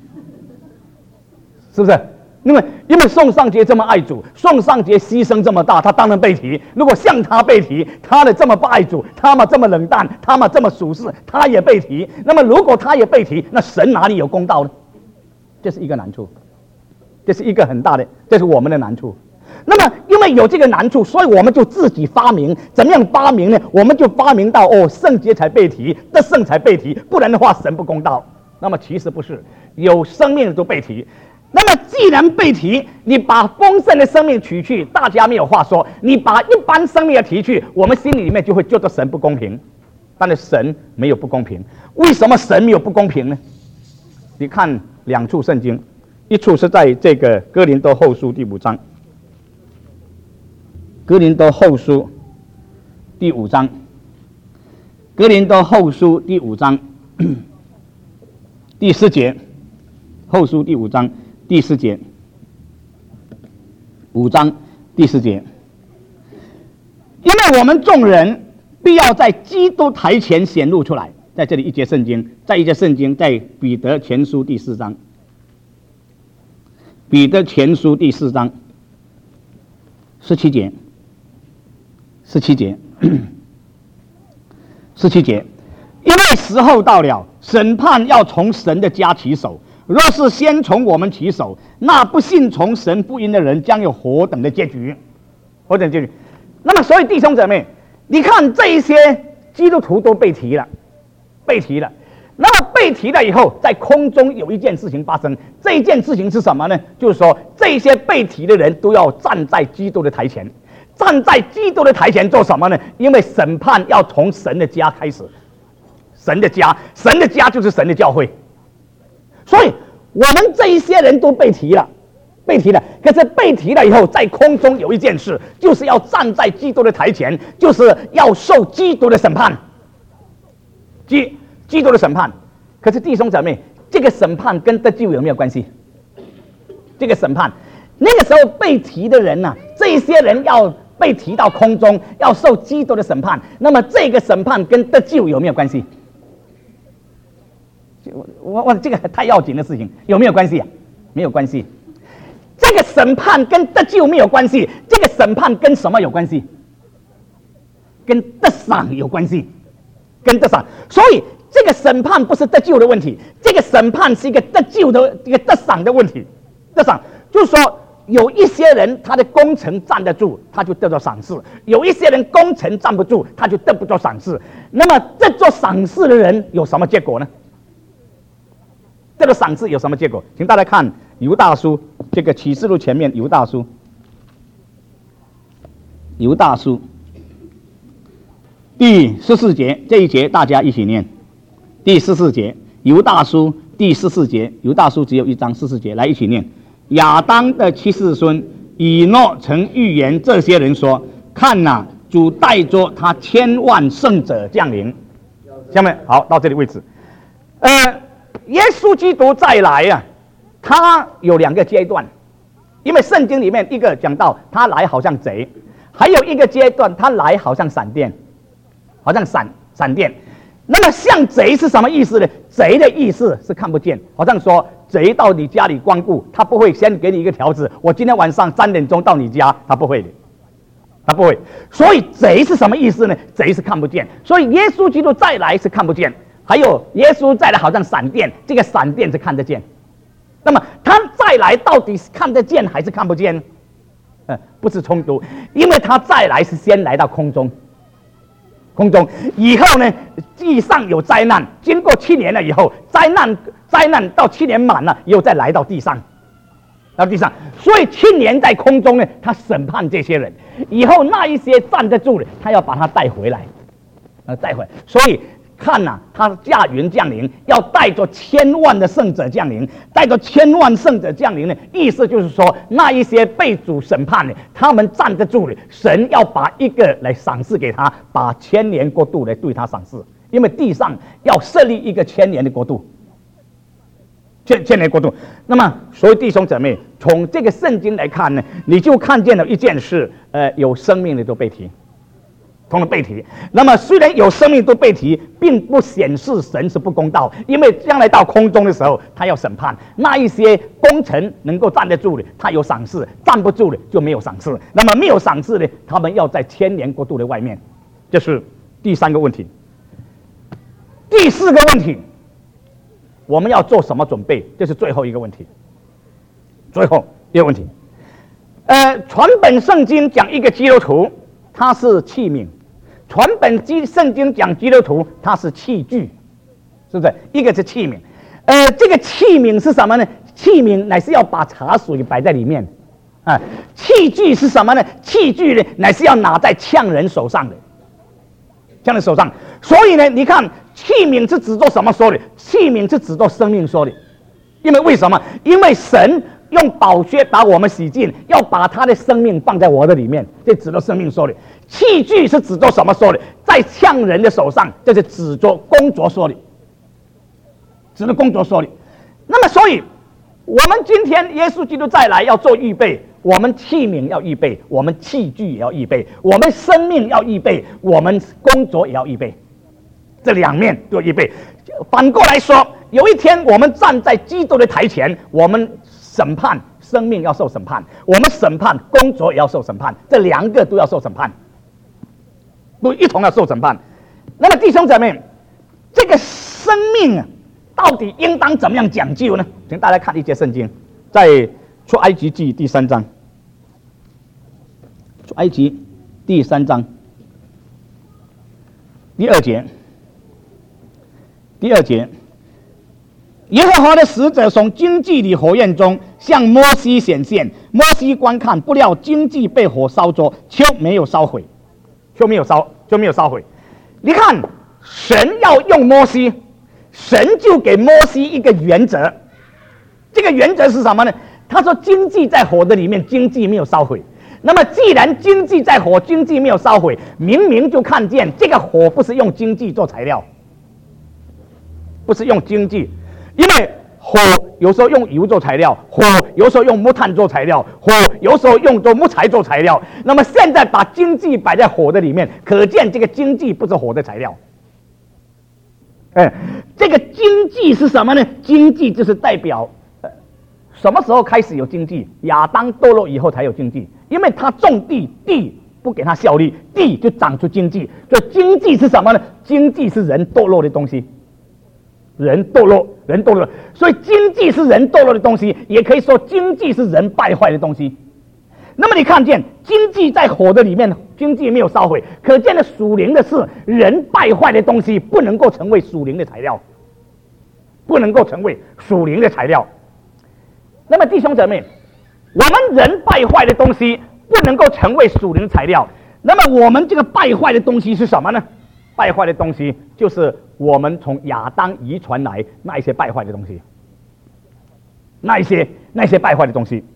是不是？因为因为宋尚杰这么爱主，宋尚杰牺牲这么大，他当然被提。如果像他被提，他的这么不爱主，他们这么冷淡，他们这么属世，他也被提。那么如果他也被提，那神哪里有公道呢？这是一个难处，这是一个很大的，这是我们的难处。那么因为有这个难处，所以我们就自己发明。怎么样发明呢？我们就发明到哦，圣洁才被提，得胜才被提，不然的话神不公道。那么其实不是，有生命都被提。那么既然被提，你把丰盛的生命取去，大家没有话说；你把一般生命的提去，我们心里面就会觉得神不公平。但是神没有不公平，为什么神没有不公平呢？你看两处圣经，一处是在这个哥林多后书第五章，哥林多后书第五章，哥林多后书第五章第四节，后书第五章第四节，五章第四节，因为我们众人必要在基督台前显露出来。在这里一节圣经，在一节圣经，在彼得前书第四章，彼得前书第四章十七节， 十七节，十七节，因为时候到了，审判要从神的家起手。若是先从我们起手，那不信从神福音的人将有何等的结局？何等结局？那么，所以弟兄姊妹，你看这一些基督徒都被提了，被提了。那么被提了以后，在空中有一件事情发生，这一件事情是什么呢？就是说，这些被提的人都要站在基督的台前，站在基督的台前做什么呢？因为审判要从神的家开始，神的家，神的家就是神的教会。所以，我们这一些人都被提了，被提了。可是被提了以后，在空中有一件事，就是要站在基督的台前，就是要受基督的审判。基基督的审判。可是弟兄姊妹，这个审判跟得救有没有关系？这个审判，那个时候被提的人呐、啊，这些人要被提到空中，要受基督的审判。那么这个审判跟得救有没有关系？我我这个太要紧的事情，有没有关系啊？没有关系。这个审判跟得救没有关系，这个审判跟什么有关系？跟得赏有关系，跟得赏。所以这个审判不是得救的问题，这个审判是一个得救的一个得赏的问题。得赏就是说，有一些人他的工程站得住，他就得到赏赐；有一些人工程站不住，他就得不到赏赐。那么这做赏赐的人有什么结果呢？这个赏赐有什么结果？请大家看犹大书，这个启示录前面犹大书，犹大书第十四节，这一节大家一起念。第十四节，犹大书第十四节，犹大书只有一章十四节，来一起念。亚当的七世孙以诺曾预言这些人说：“看哪、啊，主带着他千万圣者降临。”下面好，到这里为止。呃。耶稣基督再来啊，他有两个阶段，因为圣经里面一个讲到他来好像贼，还有一个阶段他来好像闪电，好像闪闪电。那么像贼是什么意思呢？贼的意思是看不见，好像说贼到你家里光顾，他不会先给你一个条子，我今天晚上三点钟到你家，他不会的，他不会。所以贼是什么意思呢？贼是看不见，所以耶稣基督再来是看不见。还有耶稣再来好像闪电，这个闪电是看得见。那么他再来到底是看得见还是看不见？呃，不是冲突，因为他再来是先来到空中，空中以后呢，地上有灾难，经过七年了以后，灾难灾难到七年满了，又再来到地上，到地上。所以七年在空中呢，他审判这些人，以后那一些站得住的，他要把他带回来，呃，带回来。所以。看呐、啊，他驾云降临，要带着千万的圣者降临，带着千万圣者降临呢，意思就是说，那一些被主审判的，他们站得住的，神要把一个来赏赐给他，把千年国度来对他赏赐，因为地上要设立一个千年的国度，千千年国度。那么，所以弟兄姊妹，从这个圣经来看呢，你就看见了一件事，呃，有生命的都被提。通了被提，那么虽然有生命都被提，并不显示神是不公道，因为将来到空中的时候，他要审判那一些工程能够站得住的，他有赏赐；站不住的就没有赏赐。那么没有赏赐的，他们要在千年国度的外面。这是第三个问题。第四个问题，我们要做什么准备？这是最后一个问题。最后一个问题，呃，全本圣经讲一个基督徒，他是器皿。全本基圣经讲基督徒，他是器具，是不是？一个是器皿，呃，这个器皿是什么呢？器皿乃是要把茶水摆在里面，啊，器具是什么呢？器具呢，乃是要拿在呛人手上的，呛人手上。所以呢，你看，器皿是指着什么说的？器皿是指着生命说的，因为为什么？因为神用宝血把我们洗净，要把他的生命放在我的里面，这指着生命说的。器具是指着什么说的？在呛人的手上，这是指着工作说的，指着工作说的。那么，所以我们今天耶稣基督再来要做预备，我们器皿要预备，我们器具也要预备，我们生命要预备，我们工作也要预备，这两面都要预备。反过来说，有一天我们站在基督的台前，我们审判生命要受审判，我们审判工作也要受审判，这两个都要受审判。 都一同要受审判。那么弟兄姊妹，这个生命啊，到底应当怎么样讲究呢？请大家看一节圣经，在出埃及记第三章，出埃及第三章第二节，第二节。耶和华的使者从荆棘的火焰中向摩西显现，摩西观看，不料荆棘被火烧着，却没有烧毁，就没有烧，就没有烧毁。你看，神要用摩西，神就给摩西一个原则，这个原则是什么呢？他说荆棘在火的里面，荆棘没有烧毁。那么既然荆棘在火，荆棘没有烧毁，明明就看见这个火不是用荆棘做材料，不是用荆棘。因为火有时候用油做材料，火有时候用木炭做材料，火有时候用做木材做材料。那么现在把荆棘摆在火的里面，可见这个荆棘不是火的材料。哎，这个荆棘是什么呢？荆棘就是代表，呃，什么时候开始有荆棘？亚当堕落以后才有荆棘，因为他种地，地不给他效力，地就长出荆棘。所以荆棘是什么呢？荆棘是人堕落的东西。人堕落，人堕落，所以荆棘是人堕落的东西，也可以说荆棘是人败坏的东西。那么你看见荆棘在火的里面，荆棘没有烧毁，可见的属灵的是人败坏的东西不能够成为属灵的材料，不能够成为属灵的材料。那么弟兄姊妹，我们人败坏的东西不能够成为属灵材料，那么我们这个败坏的东西是什么呢？败坏的东西就是我们从亚当遗传来那一些败坏的东西，那一些那一些败坏的东西，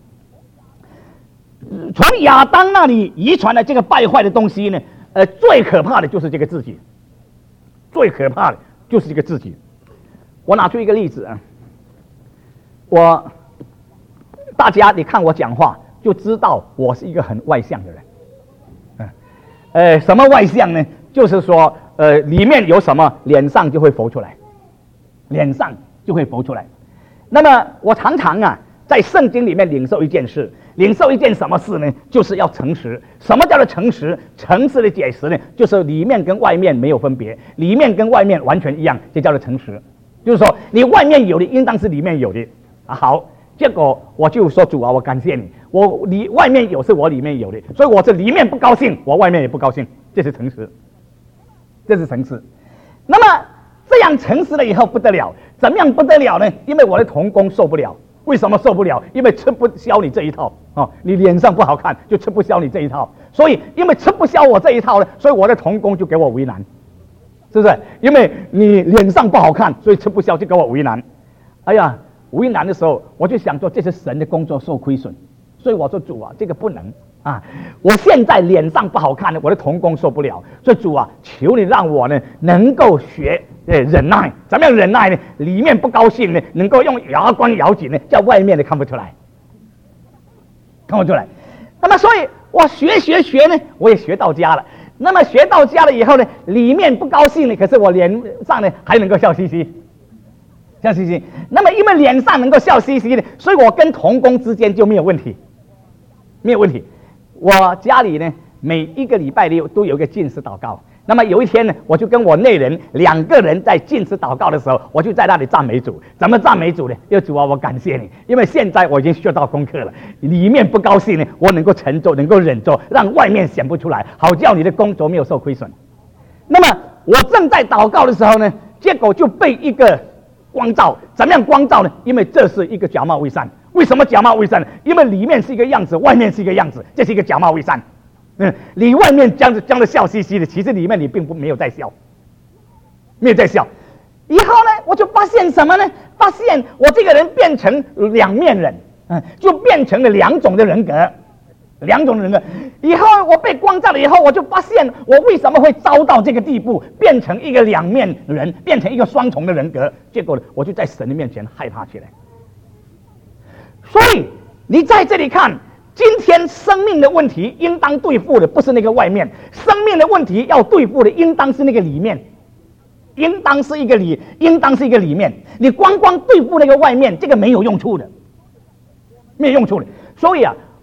从亚当那里遗传的这个败坏的东西呢，呃，最可怕的就是这个自己，最可怕的就是这个自己。我拿出一个例子啊，我大家你看我讲话就知道我是一个很外向的人，嗯，呃，什么外向呢？就是说，呃，里面有什么，脸上就会浮出来，脸上就会浮出来。那么我常常啊，在圣经里面领受一件事，领受一件什么事呢？就是要诚实。什么叫做诚实？诚实的解释呢，就是里面跟外面没有分别，里面跟外面完全一样，这叫做诚实。就是说，你外面有的，应当是里面有的啊。好，结果我就说主啊，我感谢你，我里外面有是我里面有的，所以我这里面不高兴，我外面也不高兴，这是诚实。这是诚实。那么这样诚实了以后不得了，怎么样不得了呢？因为我的同工受不了。为什么受不了？因为吃不消你这一套哦，你脸上不好看，就吃不消你这一套。所以因为吃不消我这一套呢，所以我的同工就给我为难，是不是？因为你脸上不好看，所以吃不消就给我为难。哎呀，为难的时候，我就想说这是神的工作受亏损，所以我说主啊，这个不能。啊！我现在脸上不好看的，我的同工受不了，所以主啊，求你让我呢能够学呃忍耐，怎么样忍耐呢？里面不高兴呢，能够用牙关咬紧呢，叫外面的看不出来，看不出来。那么所以我学学学呢，我也学到家了。那么学到家了以后呢，里面不高兴呢，可是我脸上呢还能够笑嘻嘻，笑嘻嘻。那么因为脸上能够笑嘻嘻的，所以我跟同工之间就没有问题，没有问题。我家里呢，每一个礼拜六都有一个禁食祷告。那么有一天呢，我就跟我内人两个人在禁食祷告的时候，我就在那里赞美主。怎么赞美主呢？又主啊，我感谢你，因为现在我已经学到功课了。里面不高兴呢，我能够承受，能够忍受，让外面显不出来，好叫你的工作没有受亏损。那么我正在祷告的时候呢，结果就被一个光照。怎么样光照呢？因为这是一个假冒伪善。为什么假冒伪善呢？因为里面是一个样子，外面是一个样子，这是一个假冒伪善。嗯，你外面这样子这样子笑嘻嘻的，其实里面你并不没有在笑，没有在笑。以后呢，我就发现什么呢？发现我这个人变成两面人，嗯，就变成了两种的人格，两种人格。以后我被光照了以后，我就发现我为什么会糟到这个地步，变成一个两面人，变成一个双重的人格。结果我就在神的面前害怕起来。所以你在这里看，今天生命的问题应当对付的不是那个外面，生命的问题要对付的应当是那个里面，应当是一个里，应当是一个里面。你光光对付那个外面，这个没有用处的，没有用处的。所以啊，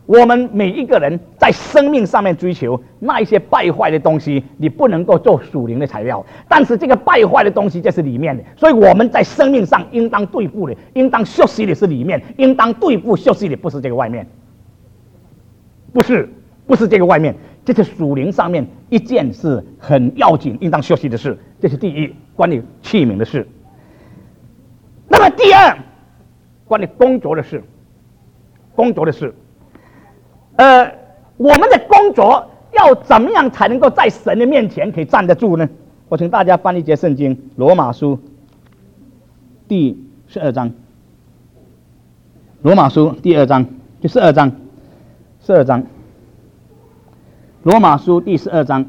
我们每一个人在生命上面追求那一些败坏的东西，你不能够做属灵的材料。但是这个败坏的东西就是里面的，所以我们在生命上应当对付的，应当学习的是里面，应当对付学习的不是这个外面，不是不是这个外面，这是属灵上面一件是很要紧，应当学习的事。这是第一，关于器皿的事。那么第二，关于工作的事，工作的事。呃，我们的工作要怎么样才能够在神的面前可以站得住呢？我请大家翻一节圣经，《罗马书》第十二章，《罗马书》第二章，第十二章，十二章，《罗马书》第十二章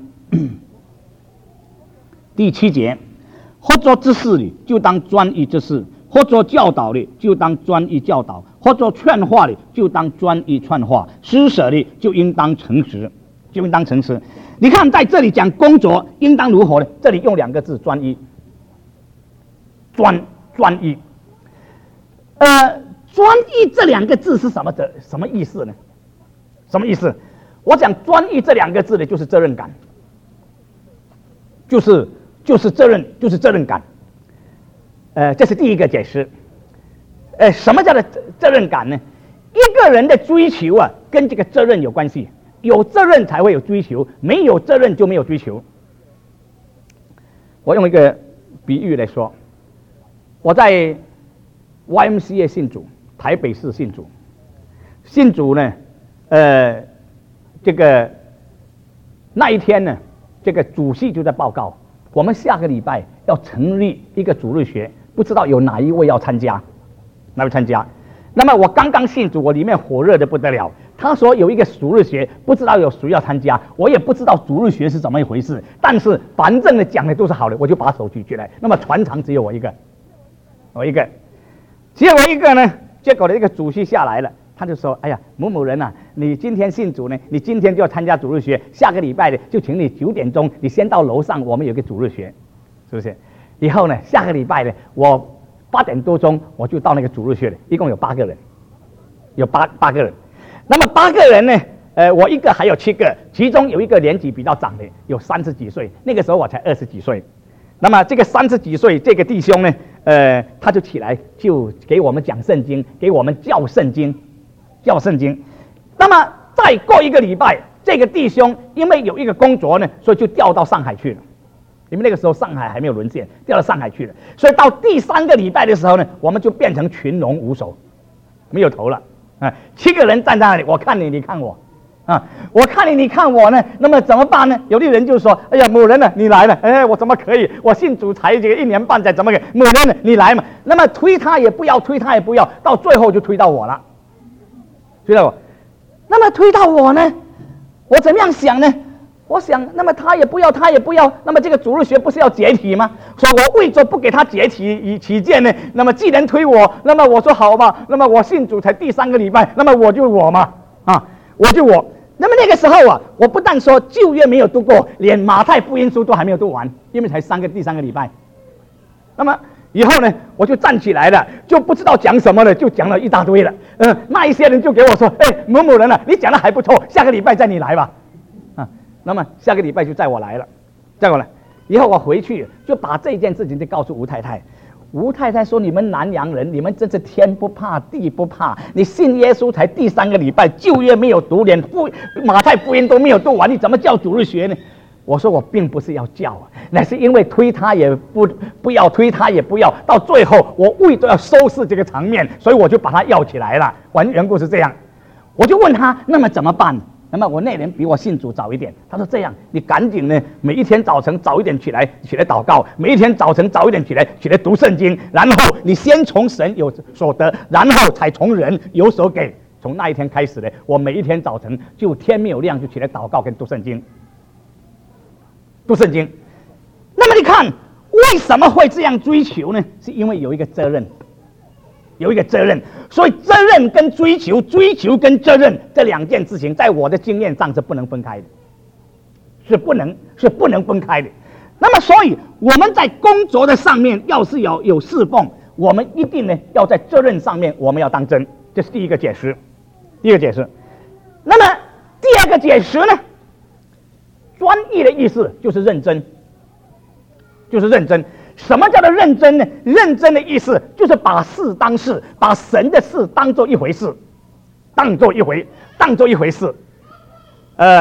第七节，或做知识的就当专一知识，或做教导的就当专一教导，或做劝化的就当专一劝化，施舍的就应当诚实，就应当诚实。你看在这里讲工作应当如何呢？这里用两个字，专一，专专一。呃，专一这两个字是什么的什么意思呢？什么意思？我讲专一这两个字呢，就是责任感，就是就是责任，就是责任感。呃，这是第一个解释。呃，什么叫做责任感呢？一个人的追求啊，跟这个责任有关系。有责任才会有追求，没有责任就没有追求。我用一个比喻来说，我在 Y M C A 信主，台北市信主，信主呢，呃，这个那一天呢，这个主席就在报告，我们下个礼拜要成立一个主日学，不知道有哪一位要参加，哪位参加？那么我刚刚信主，我里面火热的不得了。他说有一个主日学，不知道有谁要参加，我也不知道主日学是怎么一回事，但是反正呢讲的都是好的，我就把手举起来。那么全场只有我一个，我一个，只有我一个呢。结果呢，这个主席下来了，他就说：“哎呀，某某人啊，你今天信主呢，你今天就要参加主日学，下个礼拜呢就请你九点钟，你先到楼上，我们有个主日学，是不是？以后呢，下个礼拜呢，我八点多钟我就到那个主日学了，一共有八个人，有八八个人。”那么八个人呢？呃，我一个还有七个，其中有一个年纪比较长的，有三十几岁。那个时候我才二十几岁。那么这个三十几岁这个弟兄呢，呃，他就起来就给我们讲圣经，给我们教圣经，教圣经。那么再过一个礼拜，这个弟兄因为有一个工作呢，所以就调到上海去了。因为那个时候上海还没有沦陷，调到上海去了。所以到第三个礼拜的时候呢，我们就变成群龙无首，没有头了。啊，七个人站在那里，我看你，你看我，啊，我看你，你看我呢，那么怎么办呢？有的人就说：“哎呀，某人呢，你来了，哎，我怎么可以？我信主才这个一年半载，怎么给某人呢？你来嘛？”那么推他也不要，推他也不要，到最后就推到我了，推到我。那么推到我呢，我怎么样想呢？我想，那么他也不要，他也不要，那么这个主日学不是要解体吗？所以我为着不给他解体以起见呢，那么既然推我，那么我说好吧，那么我信主才第三个礼拜，那么我就我嘛，啊，我就我。那么那个时候啊，我不但说旧约没有读过，连马太福音书都还没有读完，因为才三个第三个礼拜。那么以后呢，我就站起来了，就不知道讲什么了，就讲了一大堆了。嗯、呃，那一些人就给我说：“哎，某某人啊，你讲的还不错，下个礼拜再你来吧。”啊。那么下个礼拜就载我来了，载我来，以后我回去就把这件事情就告诉吴太太。吴太太说：“你们南洋人，你们真是天不怕地不怕。你信耶稣才第三个礼拜，旧约没有读，连福马太福音都没有读完，你怎么叫主日学呢？”我说：“我并不是要叫啊，乃是因为推他也不不要，推他也不要，到最后我为了要收拾这个场面，所以我就把他要起来了。完缘故是这样，我就问他：那么怎么办？”那么我那人比我信主早一点，他说：“这样，你赶紧呢，每一天早晨早一点起来，起来祷告；每一天早晨早一点起来，起来读圣经。然后你先从神有所得，然后才从人有所给。从那一天开始呢，我每一天早晨就天没有亮就起来祷告跟读圣经，读圣经。那么你看为什么会这样追求呢？是因为有一个责任。”有一个责任，所以责任跟追求，追求跟责任这两件事情，在我的经验上是不能分开的，是不能是不能分开的。那么，所以我们在工作的上面，要是有有侍奉，我们一定呢要在责任上面，我们要当真，这是第一个解释。第一个解释。 那么第二个解释呢，专一的意思就是认真，就是认真。什么叫做认真呢？认真的意思就是把事当事，把神的事当做一回事，当做一回，当做一回事。呃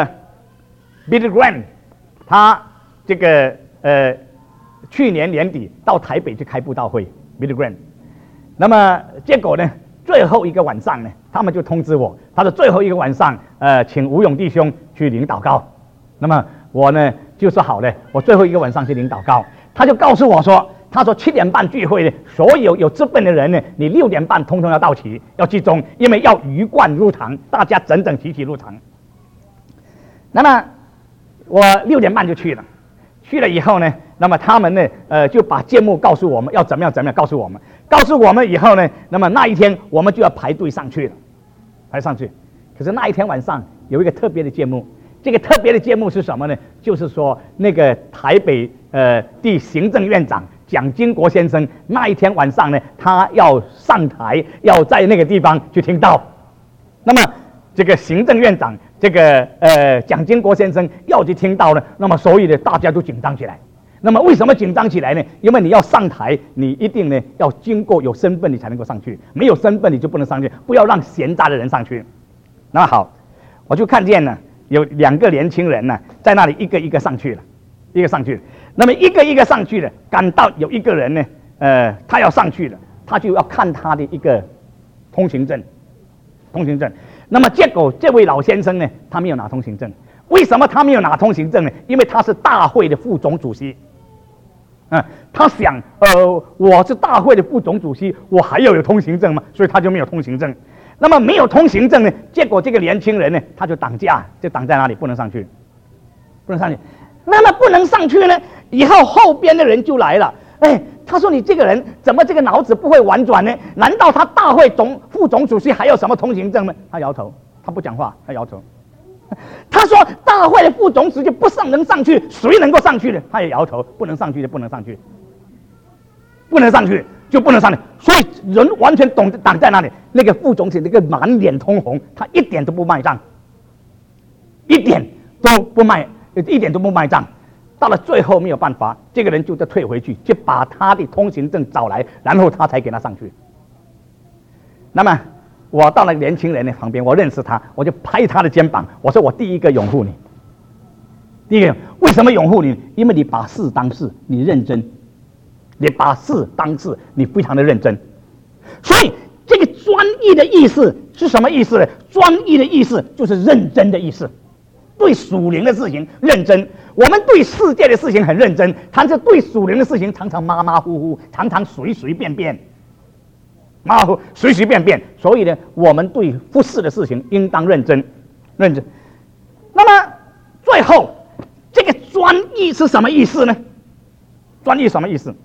，Billy Graham 他这个呃去年年底到台北去开布道会 ，Billy Graham。那么结果呢，最后一个晚上呢，他们就通知我，他说最后一个晚上，呃，请吴勇弟兄去领祷告。那么我呢就说好了，我最后一个晚上去领祷告。他就告诉我说，他说七点半聚会呢，所有有资本的人呢，你六点半通通要到齐，要集中，因为要鱼贯入场，大家整整齐齐入场。那么我六点半就去了，去了以后呢，那么他们呢，呃，就把节目告诉我们要怎么样怎么样，告诉我们，告诉我们以后呢，那么那一天我们就要排队上去了，排上去。可是那一天晚上有一个特别的节目。这个特别的节目是什么呢？就是说，那个台北呃的行政院长蒋经国先生那一天晚上呢，他要上台，要在那个地方去听到。那么，这个行政院长这个呃蒋经国先生要去听到呢，那么所以呢，大家都紧张起来。那么为什么紧张起来呢？因为你要上台，你一定呢要经过有身份，你才能够上去；没有身份你就不能上去，不要让闲杂的人上去。那好，我就看见了。有两个年轻人呢，在那里一个一个上去了，一个上去了。那么一个一个上去了，赶到有一个人呢，呃，他要上去了，他就要看他的一个通行证，通行证。那么结果这位老先生呢，他没有拿通行证。为什么他没有拿通行证呢？因为他是大会的副总主席。嗯，他想，呃，我是大会的副总主席，我还要有通行证吗？所以他就没有通行证。那么没有通行证呢，结果这个年轻人呢，他就挡架，就挡在哪里，不能上去，不能上去。那么不能上去呢，以后后边的人就来了，哎，他说你这个人怎么这个脑子不会婉转呢？难道他大会总副总主席还有什么通行证吗？他摇头，他不讲话，他摇头。他说大会的副总主席不上能上去，谁能够上去呢？他也摇头，不能上去就不能上去，不能上去。就不能上去，所以人完全懂挡在那里。那个副总统那个满脸通红，他一点都不卖账，一点都不卖，一点都不卖账。到了最后没有办法，这个人就再退回去，就把他的通行证找来，然后他才给他上去。那么我到了年轻人的旁边，我认识他，我就拍他的肩膀，我说我第一个拥护你。第一个，为什么拥护你？因为你把事当事，你认真。你把事当事，你非常的认真，所以这个专一的意思是什么意思呢？专一的意思就是认真的意思，对属灵的事情认真。我们对世界的事情很认真，但是对属灵的事情常常马马虎虎，常常随随便便，马虎随随便便。所以呢，我们对服事的事情应当认真，认真。那么最后，这个专一是什么意思呢？专一什么意思？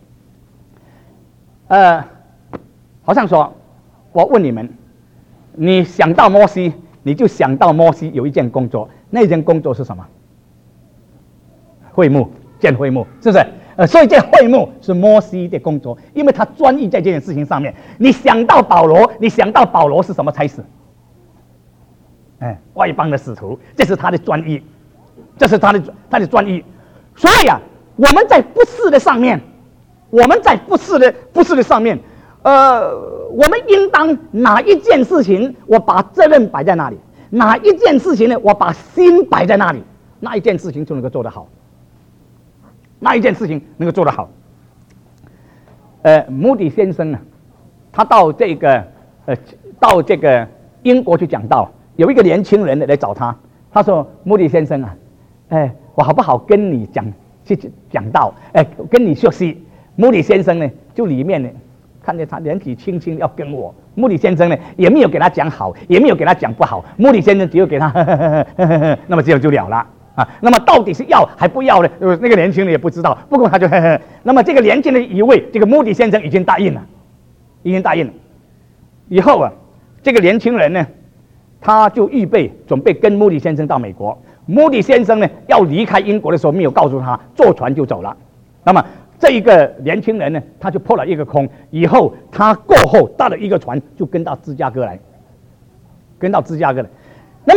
呃，好像说，我问你们，你想到摩西，你就想到摩西有一件工作，那件工作是什么？会幕，建会幕，是不是？呃，所以这会幕是摩西的工作，因为他专一在这件事情上面。你想到保罗，你想到保罗是什么差事？哎，外邦的使徒，这是他的专一，这是他的他的专一。所以啊，我们在服事的上面。我们在服事的服事的上面，呃，我们应当哪一件事情，我把责任摆在那里；哪一件事情呢，我把心摆在那里，那一件事情就能够做得好。那一件事情能够做得好。呃，穆迪先生呢，他到这个呃到这个英国去讲道，有一个年轻人来找他，他说：“穆迪先生啊，哎，我好不好跟你讲去讲道？哎，跟你学习。”穆迪先生呢，就里面呢，看见他年纪轻轻要跟我，穆迪先生呢也没有给他讲好，也没有给他讲不好，穆迪先生只有给他呵呵呵呵呵，那么这样就了了啊。那么到底是要还不要呢？那个年轻人也不知道，不过他就呵呵。那么这个年轻人以为这个穆迪先生已经答应了，已经答应了。以后啊，这个年轻人呢，他就预备准备跟穆迪先生到美国。穆迪先生呢要离开英国的时候，没有告诉他，坐船就走了。那么这一个年轻人呢，他就破了一个空。以后他过后搭了一个船，就跟到芝加哥来，跟到芝加哥来。那么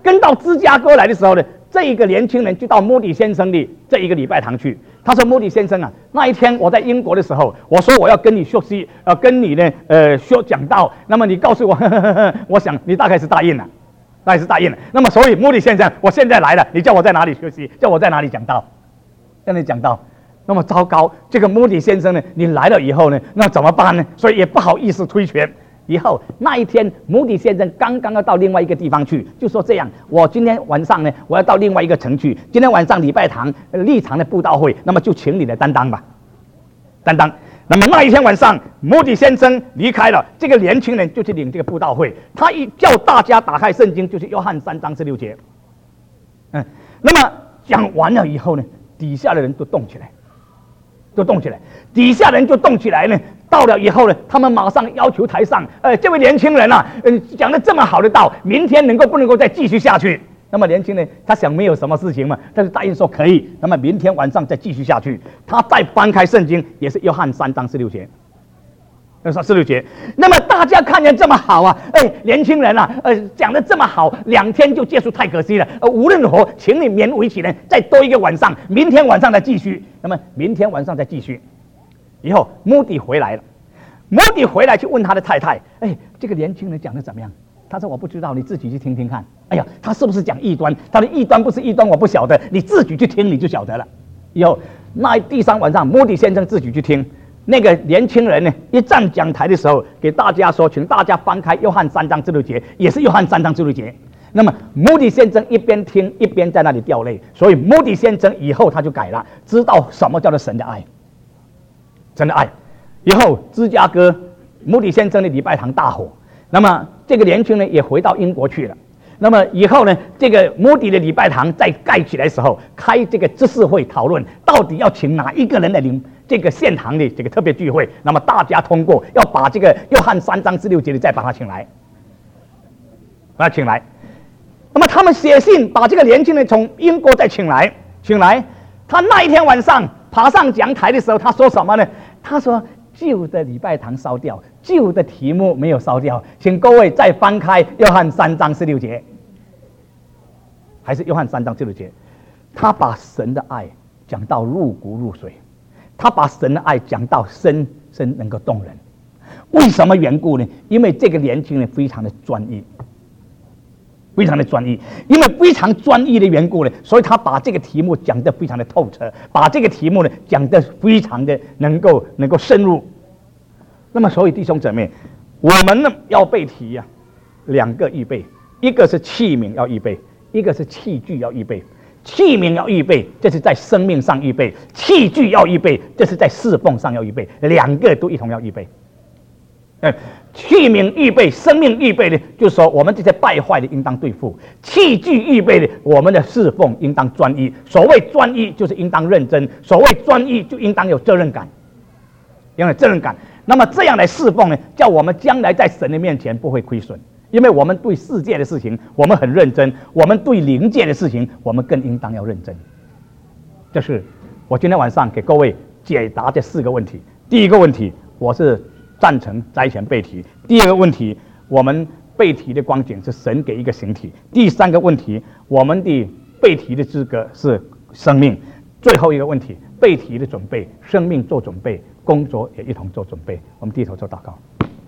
跟到芝加哥来的时候呢，这一个年轻人就到莫迪先生的这一个礼拜堂去。他说：“莫迪先生啊，那一天我在英国的时候，我说我要跟你学习，呃，跟你呢，呃，说讲道。那么你告诉我，呵呵呵呵我想你大概是答应了，大概是答应了。那么所以莫迪先生，我现在来了，你叫我在哪里学习？叫我在哪里讲道？在那里讲道。那么糟糕，这个莫迪先生呢，你来了以后呢，那怎么办呢？所以也不好意思推权。”以后那一天，穆迪先生刚刚要到另外一个地方去，就说这样：我今天晚上呢，我要到另外一个城去。今天晚上礼拜堂立场的布道会，那么就请你来担当吧，担当。那么那一天晚上，穆迪先生离开了，这个年轻人就去领这个布道会。他一叫大家打开圣经，就是约翰三章十六节。嗯，那么讲完了以后呢，底下的人都动起来。就动起来，底下人就动起来呢。到了以后呢，他们马上要求台上，呃，这位年轻人啊，嗯、呃，讲的这么好的道，明天能够不能够再继续下去？那么年轻人他想没有什么事情嘛，但是答应说可以。那么明天晚上再继续下去。他再翻开圣经，也是约翰三章十六节。那说十六节，那么大家看见这么好啊，哎，年轻人啊，呃，讲的这么好，两天就结束太可惜了。呃，无论如何，请你勉为其难，再多一个晚上，明天晚上再继续。那么明天晚上再继续。以后穆迪回来了，穆迪回来去问他的太太，哎，这个年轻人讲的怎么样？他说我不知道，你自己去听听看。哎呀，他是不是讲异端？他的异端不是异端，我不晓得，你自己去听你就晓得了。以后那第三晚上，穆迪先生自己去听。那个年轻人呢，一站讲台的时候，给大家说，请大家翻开约翰三章十六节，也是约翰三章十六节。那么穆迪先生一边听一边在那里掉泪，所以穆迪先生以后他就改了，知道什么叫做神的爱，神的爱。以后芝加哥穆迪先生的礼拜堂大火，那么这个年轻人也回到英国去了。那么以后呢，这个穆迪的礼拜堂在盖起来的时候，开这个知识会讨论，到底要请哪一个人来领这个献堂的这个特别聚会。那么大家通过要把这个约翰三章十六节的再把他请来，把他请来。那么他们写信把这个年轻人从英国再请来，请来。他那一天晚上爬上讲台的时候，他说什么呢？他说旧的礼拜堂烧掉，旧的题目没有烧掉，请各位再翻开约翰三章十六节，还是约翰三章十六节。他把神的爱讲到入骨入髓，他把神的爱讲到深深能够动人。为什么缘故呢？因为这个年轻人非常的专一，非常的专一，因为非常专一的缘故呢，所以他把这个题目讲得非常的透彻，把这个题目呢讲得非常的能够能够深入。那么，所以弟兄姊妹，我们呢要背题呀、啊，两个预备，一个是器皿要预备，一个是器具要预备。器皿要预备，这是在生命上预备；器具要预备，这是在侍奉上要预备，两个都一同要预备。呃，器皿预备，生命预备的，就是说我们这些败坏的应当对付；器具预备的，我们的侍奉应当专一。所谓专一，就是应当认真；所谓专一，就应当有责任感，应当有责任感。那么这样来侍奉呢，叫我们将来在神的面前不会亏损，因为我们对世界的事情我们很认真，我们对灵界的事情我们更应当要认真。这是我今天晚上给各位解答这四个问题。第一个问题，我是赞成斋前背题；第二个问题，我们背题的光景是神给一个形体；第三个问题，我们的背题的资格是生命；最后一个问题，背题的准备，生命做准备，工作也一同做准备。我们低头做祷告。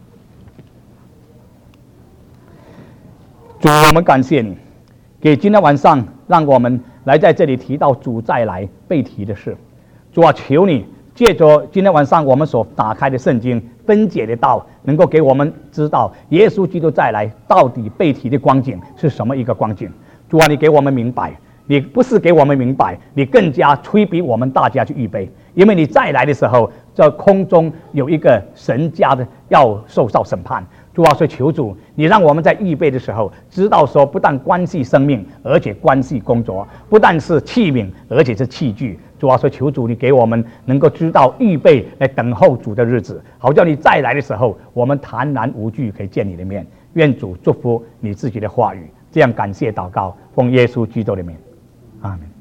主，我们感谢你，给今天晚上让我们来在这里提到主再来背题的事。主啊，求你借着今天晚上我们所打开的圣经分解的道，能够给我们知道耶稣基督再来到底背题的光景是什么一个光景。主啊，你给我们明白，你不是给我们明白，你更加催逼我们大家去预备，因为你再来的时候，在空中有一个神家的要受到审判。主啊，所以求主，你让我们在预备的时候，知道说不但关系生命，而且关系工作，不但是器皿，而且是器具。主啊，说求主，你给我们能够知道预备来等候主的日子，好叫你再来的时候，我们坦然无惧可以见你的面。愿主祝福你自己的话语，这样感谢祷告，奉耶稣基督的名，阿门。